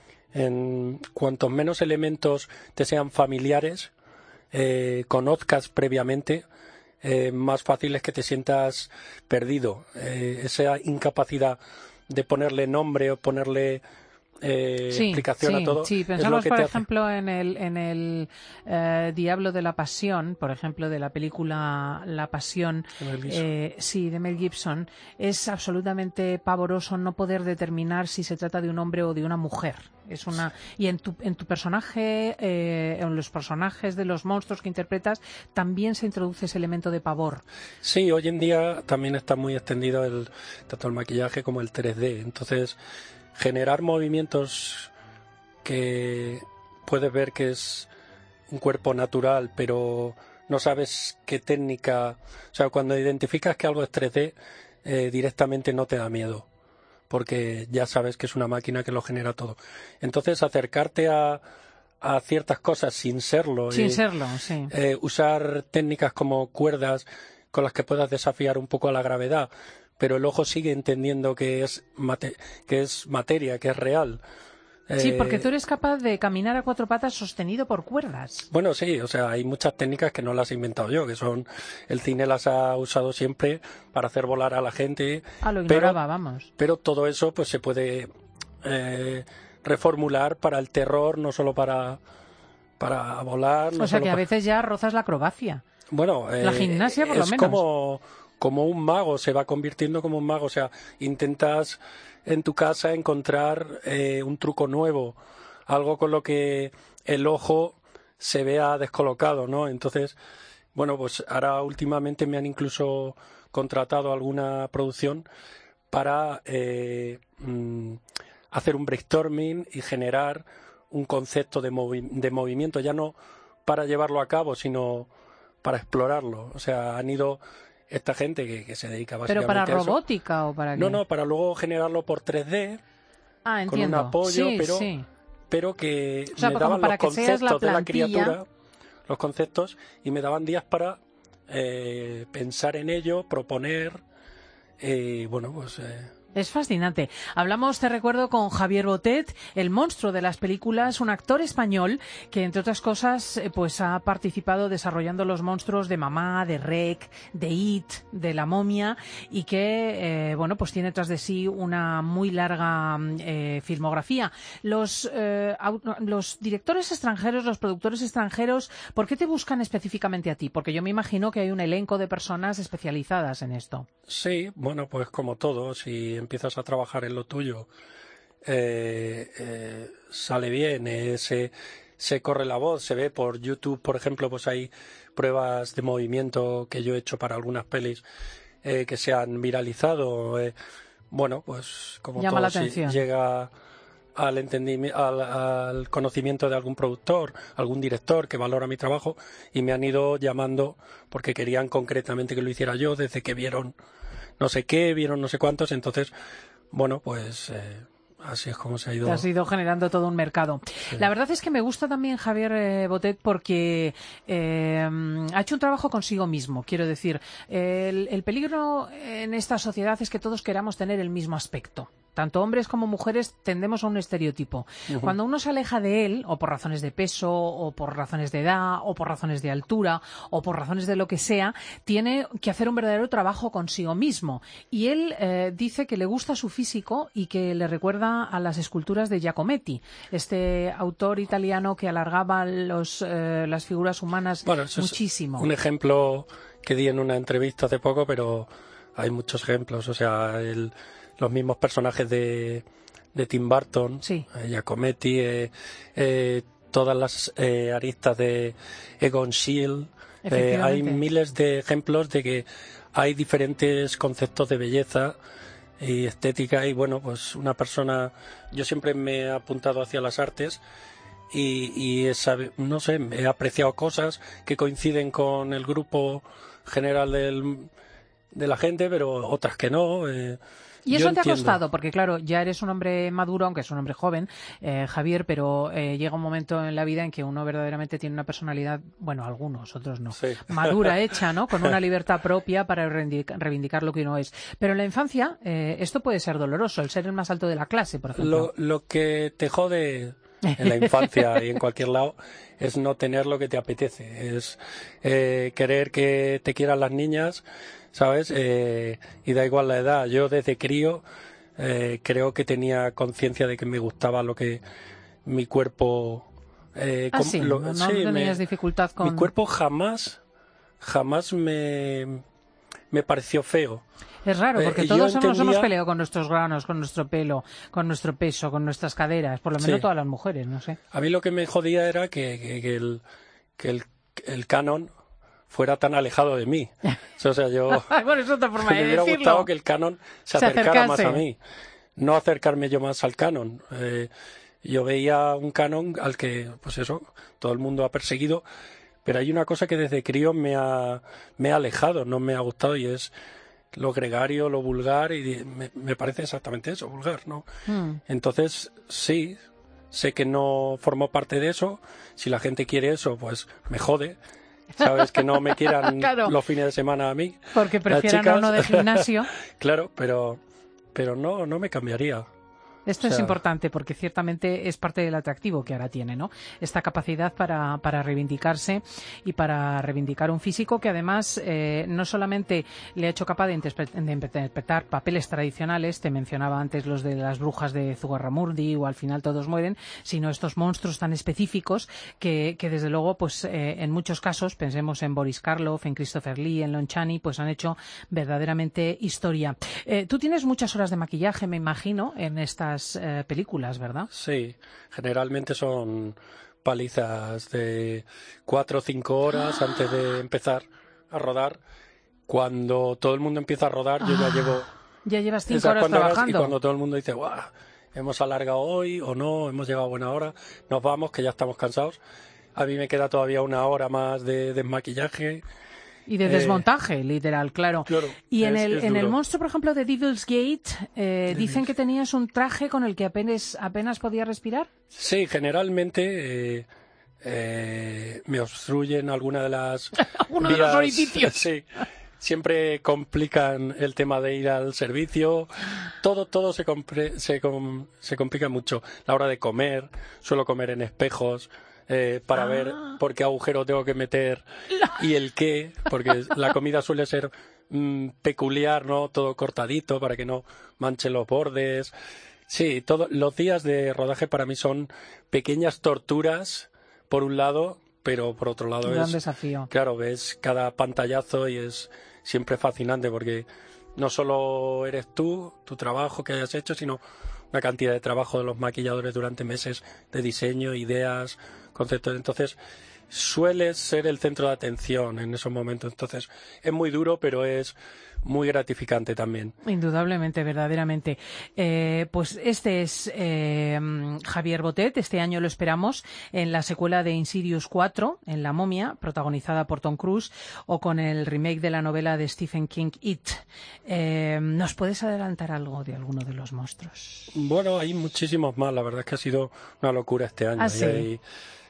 En cuantos menos elementos te sean familiares, eh, conozcas previamente, eh, más fácil es que te sientas perdido. Eh, esa incapacidad de ponerle nombre o ponerle eh, sí, explicación sí, a todo. Sí, pensamos, es lo que por te ejemplo, hace... en el, en el eh, Diablo de la Pasión, por ejemplo, de la película La Pasión, eh, sí, de Mel Gibson, es absolutamente pavoroso no poder determinar si se trata de un hombre o de una mujer. Es una y en tu en tu personaje, eh, en los personajes de los monstruos que interpretas, también se introduce ese elemento de pavor. Sí, hoy en día también está muy extendido el tanto el maquillaje como el tres D. Entonces, generar movimientos que puedes ver que es un cuerpo natural, pero no sabes qué técnica... O sea, cuando identificas que algo es tres D, eh, directamente no te da miedo, porque ya sabes que es una máquina que lo genera todo. Entonces, acercarte a, a ciertas cosas sin serlo... Sin eh, serlo, sí. Eh, usar técnicas como cuerdas con las que puedas desafiar un poco a la gravedad, pero el ojo sigue entendiendo que es mate- que es materia, que es real. Sí, Eh, porque tú eres capaz de caminar a cuatro patas sostenido por cuerdas. Bueno, sí, o sea, hay muchas técnicas que no las he inventado yo, que son, el cine las ha usado siempre para hacer volar a la gente. Ah, lo pero, ignoraba, vamos. Pero todo eso pues se puede eh, reformular para el terror, no solo para, para volar. No O sea solo que a para... veces ya rozas la acrobacia. Bueno, la eh, gimnasia por lo es menos. como, como un mago, se va convirtiendo como un mago, o sea, intentas en tu casa encontrar eh, un truco nuevo, algo con lo que el ojo se vea descolocado, ¿no? Entonces, bueno, pues ahora últimamente me han incluso contratado alguna producción para eh, mm, hacer un brainstorming y generar un concepto de, movi- de movimiento, ya no para llevarlo a cabo, sino para explorarlo. O sea, han ido esta gente que, que se dedica básicamente ¿Pero para a eso. robótica o para qué? No, no, para luego generarlo por tres D, ah, con entiendo. un apoyo, sí, pero, sí. pero que O sea, me como daban para los que seas la conceptos de la plantilla. criatura, los conceptos, y me daban días para eh, pensar en ello, proponer, y bueno, pues... Eh, Es fascinante. Hablamos, te recuerdo, con Javier Botet, el monstruo de las películas, un actor español que, entre otras cosas, eh, pues ha participado desarrollando los monstruos de Mamá, de Rec, de It, de La Momia, y que, eh, bueno, pues tiene tras de sí una muy larga eh, filmografía. Los, eh, au- los directores extranjeros, los productores extranjeros, ¿por qué te buscan específicamente a ti? Porque yo me imagino que hay un elenco de personas especializadas en esto. Sí, bueno, pues como todo, si empiezas a trabajar en lo tuyo, eh, eh, sale bien, eh, se, se corre la voz, se ve por YouTube, por ejemplo, pues hay pruebas de movimiento que yo he hecho para algunas pelis eh, que se han viralizado. Eh, bueno, pues como Llama todo, la si atención. llega al entendimiento, al, al conocimiento de algún productor, algún director que valora mi trabajo, y me han ido llamando porque querían concretamente que lo hiciera yo, desde que vieron no sé qué, vieron no sé cuántos, entonces, bueno, pues eh, así es como se ha ido. Te has ido generando todo un mercado. Sí. La verdad es que me gusta también Javier eh, Botet porque eh, ha hecho un trabajo consigo mismo. Quiero decir, el, el peligro en esta sociedad es que todos queramos tener el mismo aspecto. Tanto hombres como mujeres tendemos a un estereotipo. Ujú. Cuando uno se aleja de él, o por razones de peso, o por razones de edad, o por razones de altura, o por razones de lo que sea, tiene que hacer un verdadero trabajo consigo mismo. Y él eh, dice que le gusta su físico y que le recuerda a las esculturas de Giacometti, este autor italiano que alargaba los, eh, las figuras humanas Bueno, eso es muchísimo. un ejemplo que di en una entrevista hace poco, pero hay muchos ejemplos. O sea, el, los mismos personajes de, de Tim Burton, sí. eh, Giacometti, eh, eh, todas las eh, aristas de Egon Schiele. Eh, hay miles de ejemplos de que hay diferentes conceptos de belleza y estética, y bueno, pues una persona, yo siempre me he apuntado hacia las artes y, y he sabe- no sé, he apreciado cosas que coinciden con el grupo general del, de la gente, pero otras que no. eh, Y yo eso te ha entiendo. costado, porque claro, ya eres un hombre maduro, aunque es un hombre joven, eh, Javier, pero eh, llega un momento en la vida en que uno verdaderamente tiene una personalidad, bueno, algunos, otros no, Sí. madura, hecha, ¿no? Con una libertad propia para reivindicar, reivindicar lo que uno es. Pero en la infancia, eh, esto puede ser doloroso, el ser el más alto de la clase, por ejemplo. Lo, lo que te jode en la infancia y en cualquier lado es no tener lo que te apetece, es eh, querer que te quieran las niñas, ¿sabes? Eh, y da igual la edad. Yo desde crío eh, creo que tenía conciencia de que me gustaba lo que mi cuerpo... Eh, Ah, com- sí, lo- no, no sí, tenías me- dificultad con... Mi cuerpo jamás, jamás me, me pareció feo. Es raro, porque Eh, yo todos nos hemos entendía- peleado con nuestros granos, con nuestro pelo, con nuestro peso, con nuestras caderas, por lo menos Sí. todas las mujeres, no sé. A mí lo que me jodía era que, que- que el, que el, el canon fuera tan alejado de mí. O sea, yo Bueno, es otra forma de me hubiera decirlo. gustado que el canon se Se acercara más a acercase. mí, no acercarme yo más al canon. Eh, yo veía un canon al que, pues eso, todo el mundo ha perseguido, pero hay una cosa que desde crío me ha, me ha alejado, no me ha gustado, y es lo gregario, lo vulgar, y me, me parece exactamente eso, vulgar, ¿no? Mm. Entonces, sí, sé que no formo parte de eso. Si la gente quiere eso, pues me jode. Sabes, que no me quieran Claro. los fines de semana a mí. Porque las prefieran a chicas. uno de gimnasio. Claro, pero, pero no, no me cambiaría. Esto O sea, es importante porque ciertamente es parte del atractivo que ahora tiene, ¿no? Esta capacidad para, para reivindicarse y para reivindicar un físico que además eh, no solamente le ha hecho capaz de, interpre- de interpretar papeles tradicionales, te mencionaba antes los de las brujas de Zugarramurdi o Al final todos mueren, sino estos monstruos tan específicos que, que desde luego, pues eh, en muchos casos, pensemos en Boris Karloff, en Christopher Lee, en Lon Chaney, pues han hecho verdaderamente historia. Eh, tú tienes muchas horas de maquillaje, me imagino, en estas Eh, películas, ¿verdad? Sí, generalmente son palizas de cuatro o cinco horas antes de empezar a rodar. Cuando todo el mundo empieza a rodar, yo ya Ah, llevo ya llevas cinco esas horas cuantas horas, trabajando. y cuando todo el mundo dice, ¡guau! Hemos alargado hoy o no, hemos llegado a buena hora, nos vamos, que ya estamos cansados. A mí me queda todavía una hora más de desmaquillaje. Y de Eh, desmontaje, literal, claro. Claro, y en es- el es en el duro. monstruo, por ejemplo, de Devil's Gate, eh, dicen que tenías un traje con el que apenas, apenas podías respirar. Sí, generalmente eh, eh, me obstruyen alguna de las Uno de los orificios. Sí, siempre complican el tema de ir al servicio. Todo, todo se, compre- se, com- se complica mucho. La hora de comer, suelo comer en espejos. Eh, para Ah. ver por qué agujero tengo que meter y el qué, porque la comida suele ser mm, peculiar, ¿no? Todo cortadito para que no manche los bordes. Sí, todo, los días de rodaje para mí son pequeñas torturas, por un lado, pero por otro lado Un gran es... desafío. Claro, ves cada pantallazo y es siempre fascinante porque no solo eres tú, tu trabajo que hayas hecho, sino una cantidad de trabajo de los maquilladores durante meses de diseño, ideas, conceptos. Entonces, sueles ser el centro de atención en esos momentos. Entonces, es muy duro, pero es muy gratificante también. Indudablemente, verdaderamente. Eh, pues este es eh, Javier Botet. Este año lo esperamos en la secuela de Insidious cuatro, en La momia, protagonizada por Tom Cruise, o con el remake de la novela de Stephen King, It. Eh, ¿Nos puedes adelantar algo de alguno de los monstruos? Bueno, hay muchísimos más. La verdad es que ha sido una locura este año. ¿Ah, Y sí? hay,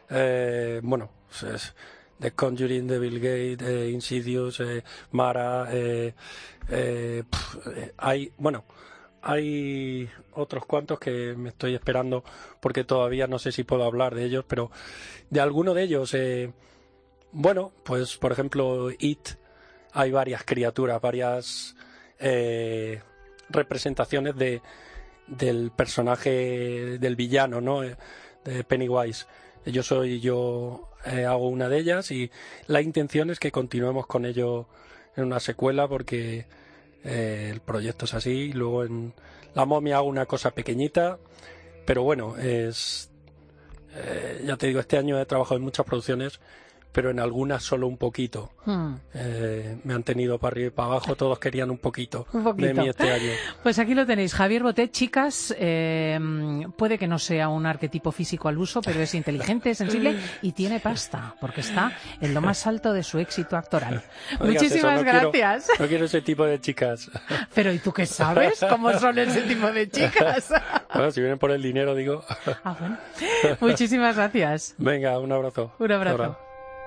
eh, bueno, es The Conjuring, Devil Gate, eh, Insidious, eh, Mara, eh, eh, pf, eh, hay, bueno, hay otros cuantos que me estoy esperando porque todavía no sé si puedo hablar de ellos, pero de alguno de ellos, eh, bueno, pues por ejemplo, It, hay varias criaturas, varias eh, representaciones de del personaje del villano, ¿no? Eh, de Pennywise. Yo soy yo eh, hago una de ellas y la intención es que continuemos con ello en una secuela porque eh, el proyecto es así. Y luego en La momia hago una cosa pequeñita, pero bueno, es eh, ya te digo, este año he trabajado en muchas producciones, pero en algunas solo un poquito. Hmm. Eh, me han tenido para arriba y para abajo, todos querían un poquito, Un poquito. de mí este año. Pues aquí lo tenéis, Javier Botet. Chicas, eh, puede que no sea un arquetipo físico al uso, pero es inteligente, sensible y tiene pasta, porque está en lo más alto de su éxito actoral. No digas Muchísimas eso, no quiero- gracias. no quiero ese tipo de chicas. Pero ¿y tú qué sabes? ¿Cómo son ese tipo de chicas? Bueno, si vienen por el dinero, digo. Ah, bueno. Muchísimas gracias. Venga, un abrazo. Un abrazo. Ahora.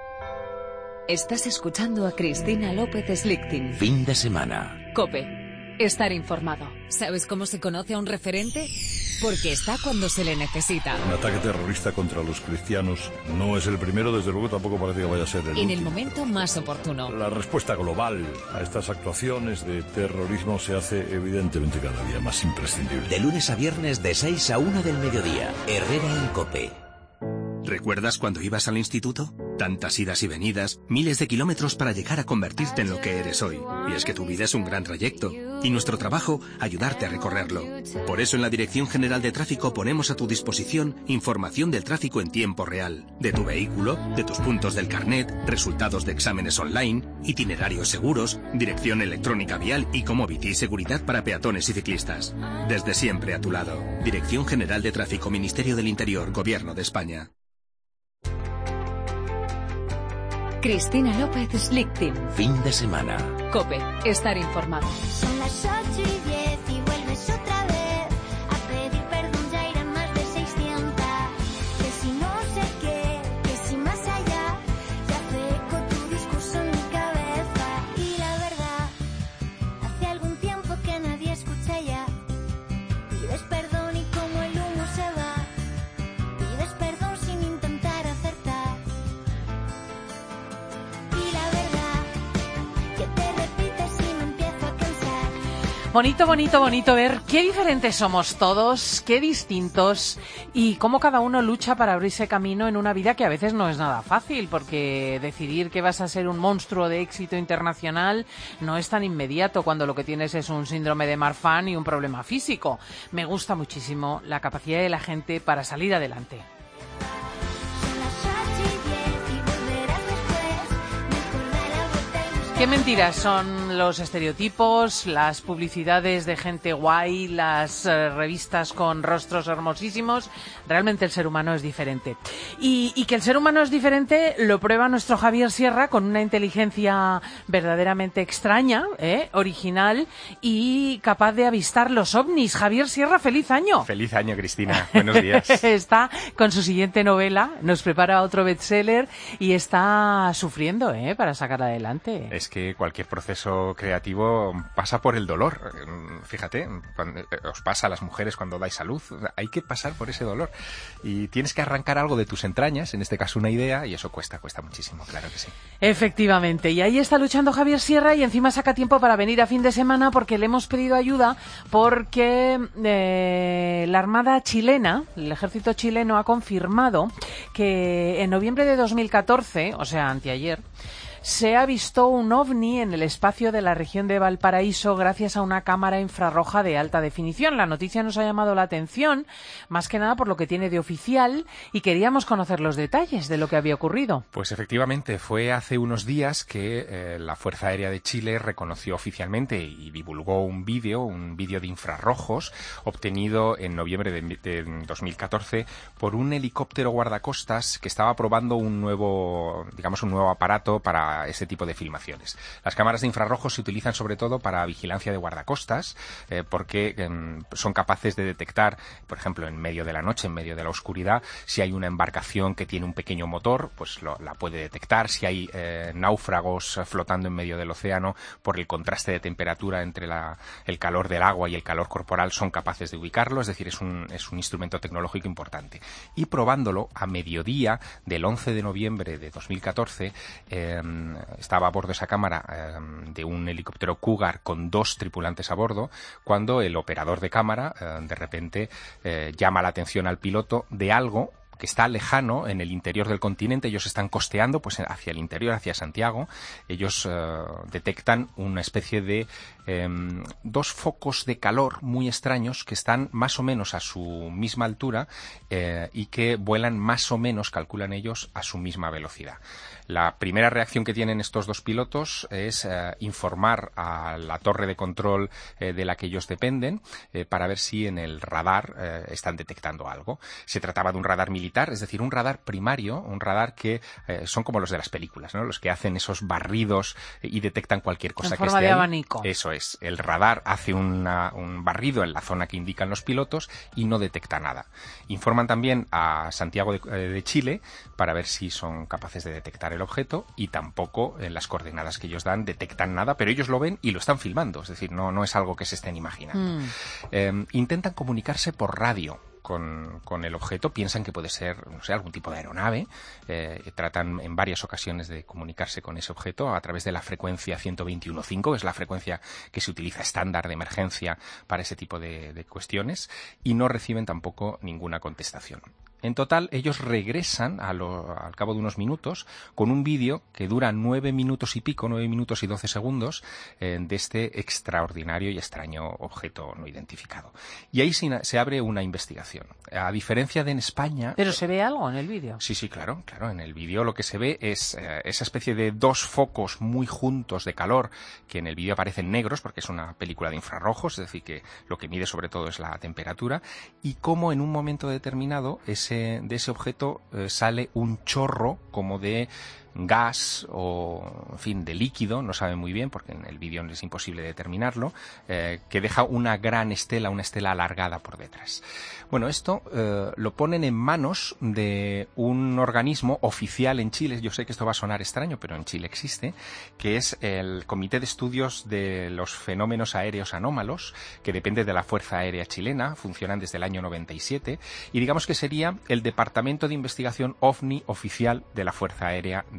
Estás escuchando a Cristina López Slichting. Fin de semana. COPE. Estar informado. ¿Sabes cómo se conoce a un referente? Porque está cuando se le necesita. Un ataque terrorista contra los cristianos no es el primero, desde luego tampoco parece que vaya a ser el En el último. momento más oportuno. La respuesta global a estas actuaciones de terrorismo se hace evidentemente cada día más imprescindible. De lunes a viernes de seis a una del mediodía. Herrera en COPE. ¿Recuerdas cuando ibas al instituto? Tantas idas y venidas, miles de kilómetros para llegar a convertirte en lo que eres hoy. Y es que tu vida es un gran trayecto. Y nuestro trabajo, ayudarte a recorrerlo. Por eso en la Dirección General de Tráfico ponemos a tu disposición información del tráfico en tiempo real. De tu vehículo, de tus puntos del carnet, resultados de exámenes online, itinerarios seguros, dirección electrónica vial y Comobity seguridad para peatones y ciclistas. Desde siempre a tu lado. Dirección General de Tráfico, Ministerio del Interior, Gobierno de España. Cristina López Slichting. Fin de semana. COPE. Estar informado. Son las ocho y diez y vuelves otra vez a pedir perdón, ya irán más de seiscientas. Que si no sé qué, que si más allá, ya hace eco tu discurso en mi cabeza. Y la verdad, hace algún tiempo que nadie escucha ya. Pides perdón y como Bonito, bonito, bonito ver qué diferentes somos todos, qué distintos y cómo cada uno lucha para abrirse camino en una vida que a veces no es nada fácil, porque decidir que vas a ser un monstruo de éxito internacional no es tan inmediato cuando lo que tienes es un síndrome de Marfan y un problema físico. Me gusta muchísimo la capacidad de la gente para salir adelante. Qué mentiras son los estereotipos, las publicidades de gente guay, las eh, revistas con rostros hermosísimos. Realmente el ser humano es diferente. Y, y que el ser humano es diferente lo prueba nuestro Javier Sierra con una inteligencia verdaderamente extraña, ¿eh? original y capaz de avistar los ovnis. Javier Sierra, feliz año. Feliz año, Cristina. Buenos días. Está con su siguiente novela, nos prepara otro bestseller y está sufriendo ¿eh? para sacar adelante. Es que cualquier proceso creativo pasa por el dolor. Fíjate, cuando os pasa a las mujeres cuando dais a luz, hay que pasar por ese dolor. Y tienes que arrancar algo de tus entrañas, en este caso una idea, y eso cuesta, cuesta muchísimo, claro que sí. Efectivamente, y ahí está luchando Javier Sierra y encima saca tiempo para venir a fin de semana porque le hemos pedido ayuda porque eh, la Armada chilena, el ejército chileno ha confirmado que en noviembre de dos mil catorce, o sea, anteayer, se ha visto un ovni en el espacio de la región de Valparaíso gracias a una cámara infrarroja de alta definición. La noticia nos ha llamado la atención, más que nada por lo que tiene de oficial, y queríamos conocer los detalles de lo que había ocurrido. Pues efectivamente, fue hace unos días que eh, la Fuerza Aérea de Chile reconoció oficialmente y divulgó un vídeo, un vídeo de infrarrojos obtenido en noviembre de, de dos mil catorce por un helicóptero guardacostas que estaba probando un nuevo, digamos, un nuevo aparato para ese tipo de filmaciones. Las cámaras de infrarrojos se utilizan sobre todo para vigilancia de guardacostas eh, porque eh, son capaces de detectar, por ejemplo, en medio de la noche, en medio de la oscuridad, si hay una embarcación que tiene un pequeño motor, pues lo, la puede detectar. Si hay eh, náufragos flotando en medio del océano, por el contraste de temperatura entre la, el calor del agua y el calor corporal, son capaces de ubicarlo. Es decir, es un, es un instrumento tecnológico importante. Y probándolo a mediodía del once de noviembre de dos mil catorce, eh, estaba a bordo de esa cámara eh, de un helicóptero Cougar con dos tripulantes a bordo, cuando el operador de cámara eh, de repente eh, llama la atención al piloto de algo que está lejano en el interior del continente. Ellos están costeando pues hacia el interior, hacia Santiago. Ellos eh, detectan una especie de eh, dos focos de calor muy extraños que están más o menos a su misma altura eh, y que vuelan más o menos, calculan ellos, a su misma velocidad. La primera reacción que tienen estos dos pilotos es eh, informar a la torre de control eh, de la que ellos dependen eh, para ver si en el radar eh, están detectando algo. Se trataba de un radar militar, es decir, un radar primario, un radar que eh, son como los de las películas, ¿no? Los que hacen esos barridos y detectan cualquier cosa que esté ahí. En forma de abanico. Eso es. El radar hace una, un barrido en la zona que indican los pilotos y no detecta nada. Informan también a Santiago de, de Chile para ver si son capaces de detectar el objeto, y tampoco en las coordenadas que ellos dan detectan nada, pero ellos lo ven y lo están filmando, es decir, no, no es algo que se estén imaginando. Mm. Eh, intentan comunicarse por radio con, con el objeto, piensan que puede ser, no sé, algún tipo de aeronave, eh, tratan en varias ocasiones de comunicarse con ese objeto a través de la frecuencia ciento veintiuno punto cinco, es la frecuencia que se utiliza estándar de emergencia para ese tipo de, de cuestiones, y no reciben tampoco ninguna contestación. En total, ellos regresan a lo, al cabo de unos minutos con un vídeo que dura nueve minutos y pico, nueve minutos y doce segundos, eh, de este extraordinario y extraño objeto no identificado. Y ahí se, se abre una investigación. A diferencia de en España... ¿Pero se ve algo en el vídeo? Sí, sí, claro, claro. En el vídeo lo que se ve es eh, esa especie de dos focos muy juntos de calor, que en el vídeo aparecen negros porque es una película de infrarrojos, es decir, que lo que mide sobre todo es la temperatura, y cómo en un momento determinado ese de ese objeto eh, sale un chorro como de gas o, en fin, de líquido, no sabe muy bien porque en el vídeo es imposible determinarlo, eh, que deja una gran estela, una estela alargada por detrás. Bueno, esto eh, lo ponen en manos de un organismo oficial en Chile. Yo sé que esto va a sonar extraño, pero en Chile existe, que es el Comité de Estudios de los Fenómenos Aéreos Anómalos, que depende de la Fuerza Aérea Chilena, funcionan desde el año noventa y siete, y digamos que sería el Departamento de Investigación OVNI oficial de la Fuerza Aérea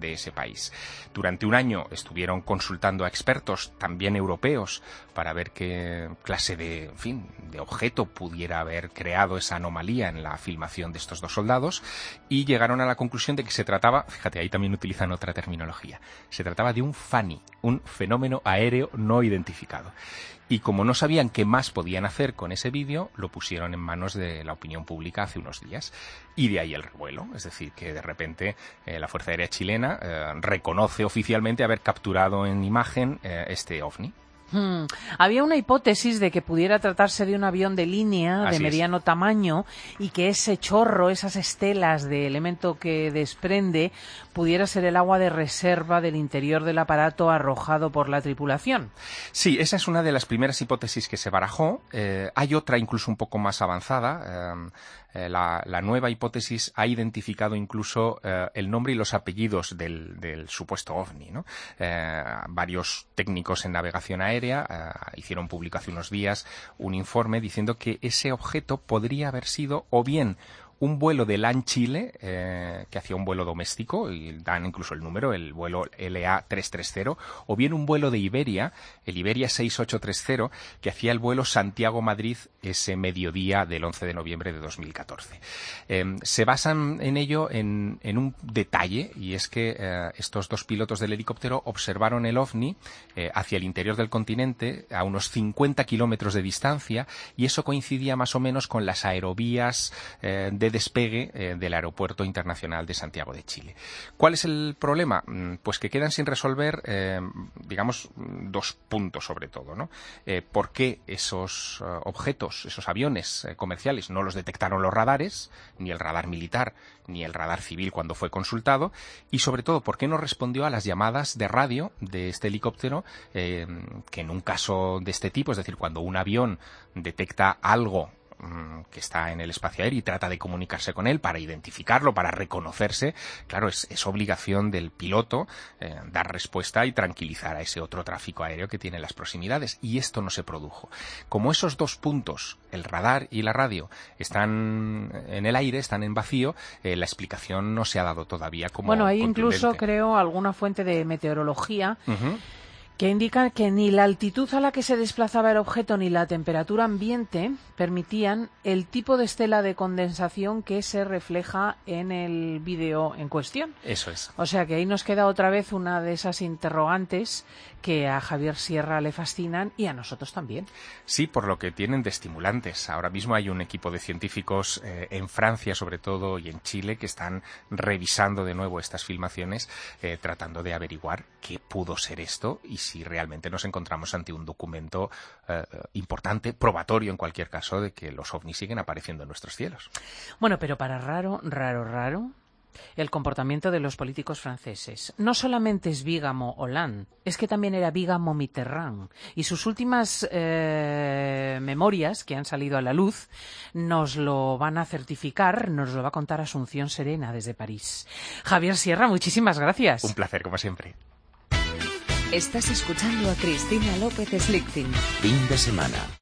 de ese país. Durante un año estuvieron consultando a expertos, también europeos, para ver qué clase de, en fin, de objeto pudiera haber creado esa anomalía en la filmación de estos dos soldados, y llegaron a la conclusión de que se trataba, fíjate, ahí también utilizan otra terminología, se trataba de un F A N I, un fenómeno aéreo no identificado. Y como no sabían qué más podían hacer con ese vídeo, lo pusieron en manos de la opinión pública hace unos días. Y de ahí el revuelo. Es decir, que de repente eh, la Fuerza Aérea Chilena eh, reconoce oficialmente haber capturado en imagen eh, este ovni. Hmm. Había una hipótesis de que pudiera tratarse de un avión de línea Así de mediano es. tamaño y que ese chorro, esas estelas de elemento que desprende, pudiera ser el agua de reserva del interior del aparato arrojado por la tripulación. Sí, esa es una de las primeras hipótesis que se barajó. Eh, hay otra incluso un poco más avanzada. Eh, eh, la, la nueva hipótesis ha identificado incluso eh, el nombre y los apellidos del, del supuesto ovni, ¿no? Eh, varios técnicos en navegación aérea eh, hicieron público hace unos días un informe diciendo que ese objeto podría haber sido o bien un vuelo de LAN Chile, eh, que hacía un vuelo doméstico, y dan incluso el número, el vuelo L A trescientos treinta, o bien un vuelo de Iberia, el Iberia seis ocho tres cero, que hacía el vuelo Santiago-Madrid ese mediodía del once de noviembre de dos mil catorce. Eh, se basan en ello en, en un detalle, y es que eh, estos dos pilotos del helicóptero observaron el ovni eh, hacia el interior del continente, a unos cincuenta kilómetros de distancia, y eso coincidía más o menos con las aerovías eh, de despegue eh, del Aeropuerto Internacional de Santiago de Chile. ¿Cuál es el problema? Pues que quedan sin resolver, eh, digamos, dos puntos sobre todo, ¿no? Eh, ¿Por qué esos uh, objetos, esos aviones eh, comerciales no los detectaron los radares, ni el radar militar, ni el radar civil cuando fue consultado? Y sobre todo, ¿por qué no respondió a las llamadas de radio de este helicóptero, eh, que en un caso de este tipo, es decir, cuando un avión detecta algo que está en el espacio aéreo y trata de comunicarse con él para identificarlo, para reconocerse, claro, es, es obligación del piloto eh, dar respuesta y tranquilizar a ese otro tráfico aéreo que tiene en las proximidades, y esto no se produjo. Como esos dos puntos, el radar y la radio, están en el aire, están en vacío, eh, la explicación no se ha dado todavía como Bueno, hay contundente. incluso, creo, alguna fuente de meteorología Uh-huh. que indican que ni la altitud a la que se desplazaba el objeto ni la temperatura ambiente permitían el tipo de estela de condensación que se refleja en el vídeo en cuestión. Eso es. O sea que ahí nos queda otra vez una de esas interrogantes que a Javier Sierra le fascinan y a nosotros también. Sí, por lo que tienen de estimulantes. Ahora mismo hay un equipo de científicos eh, en Francia, sobre todo, y en Chile, que están revisando de nuevo estas filmaciones, eh, tratando de averiguar qué pudo ser esto y si realmente nos encontramos ante un documento eh, importante, probatorio en cualquier caso, de que los ovnis siguen apareciendo en nuestros cielos. Bueno, pero para raro, raro, raro, el comportamiento de los políticos franceses. No solamente es bígamo Hollande, es que también era bígamo Mitterrand. Y sus últimas eh, memorias, que han salido a la luz, nos lo van a certificar, nos lo va a contar Asunción Serena desde París. Javier Sierra, muchísimas gracias. Un placer, como siempre. Estás escuchando a Cristina López Slichting. Fin de semana.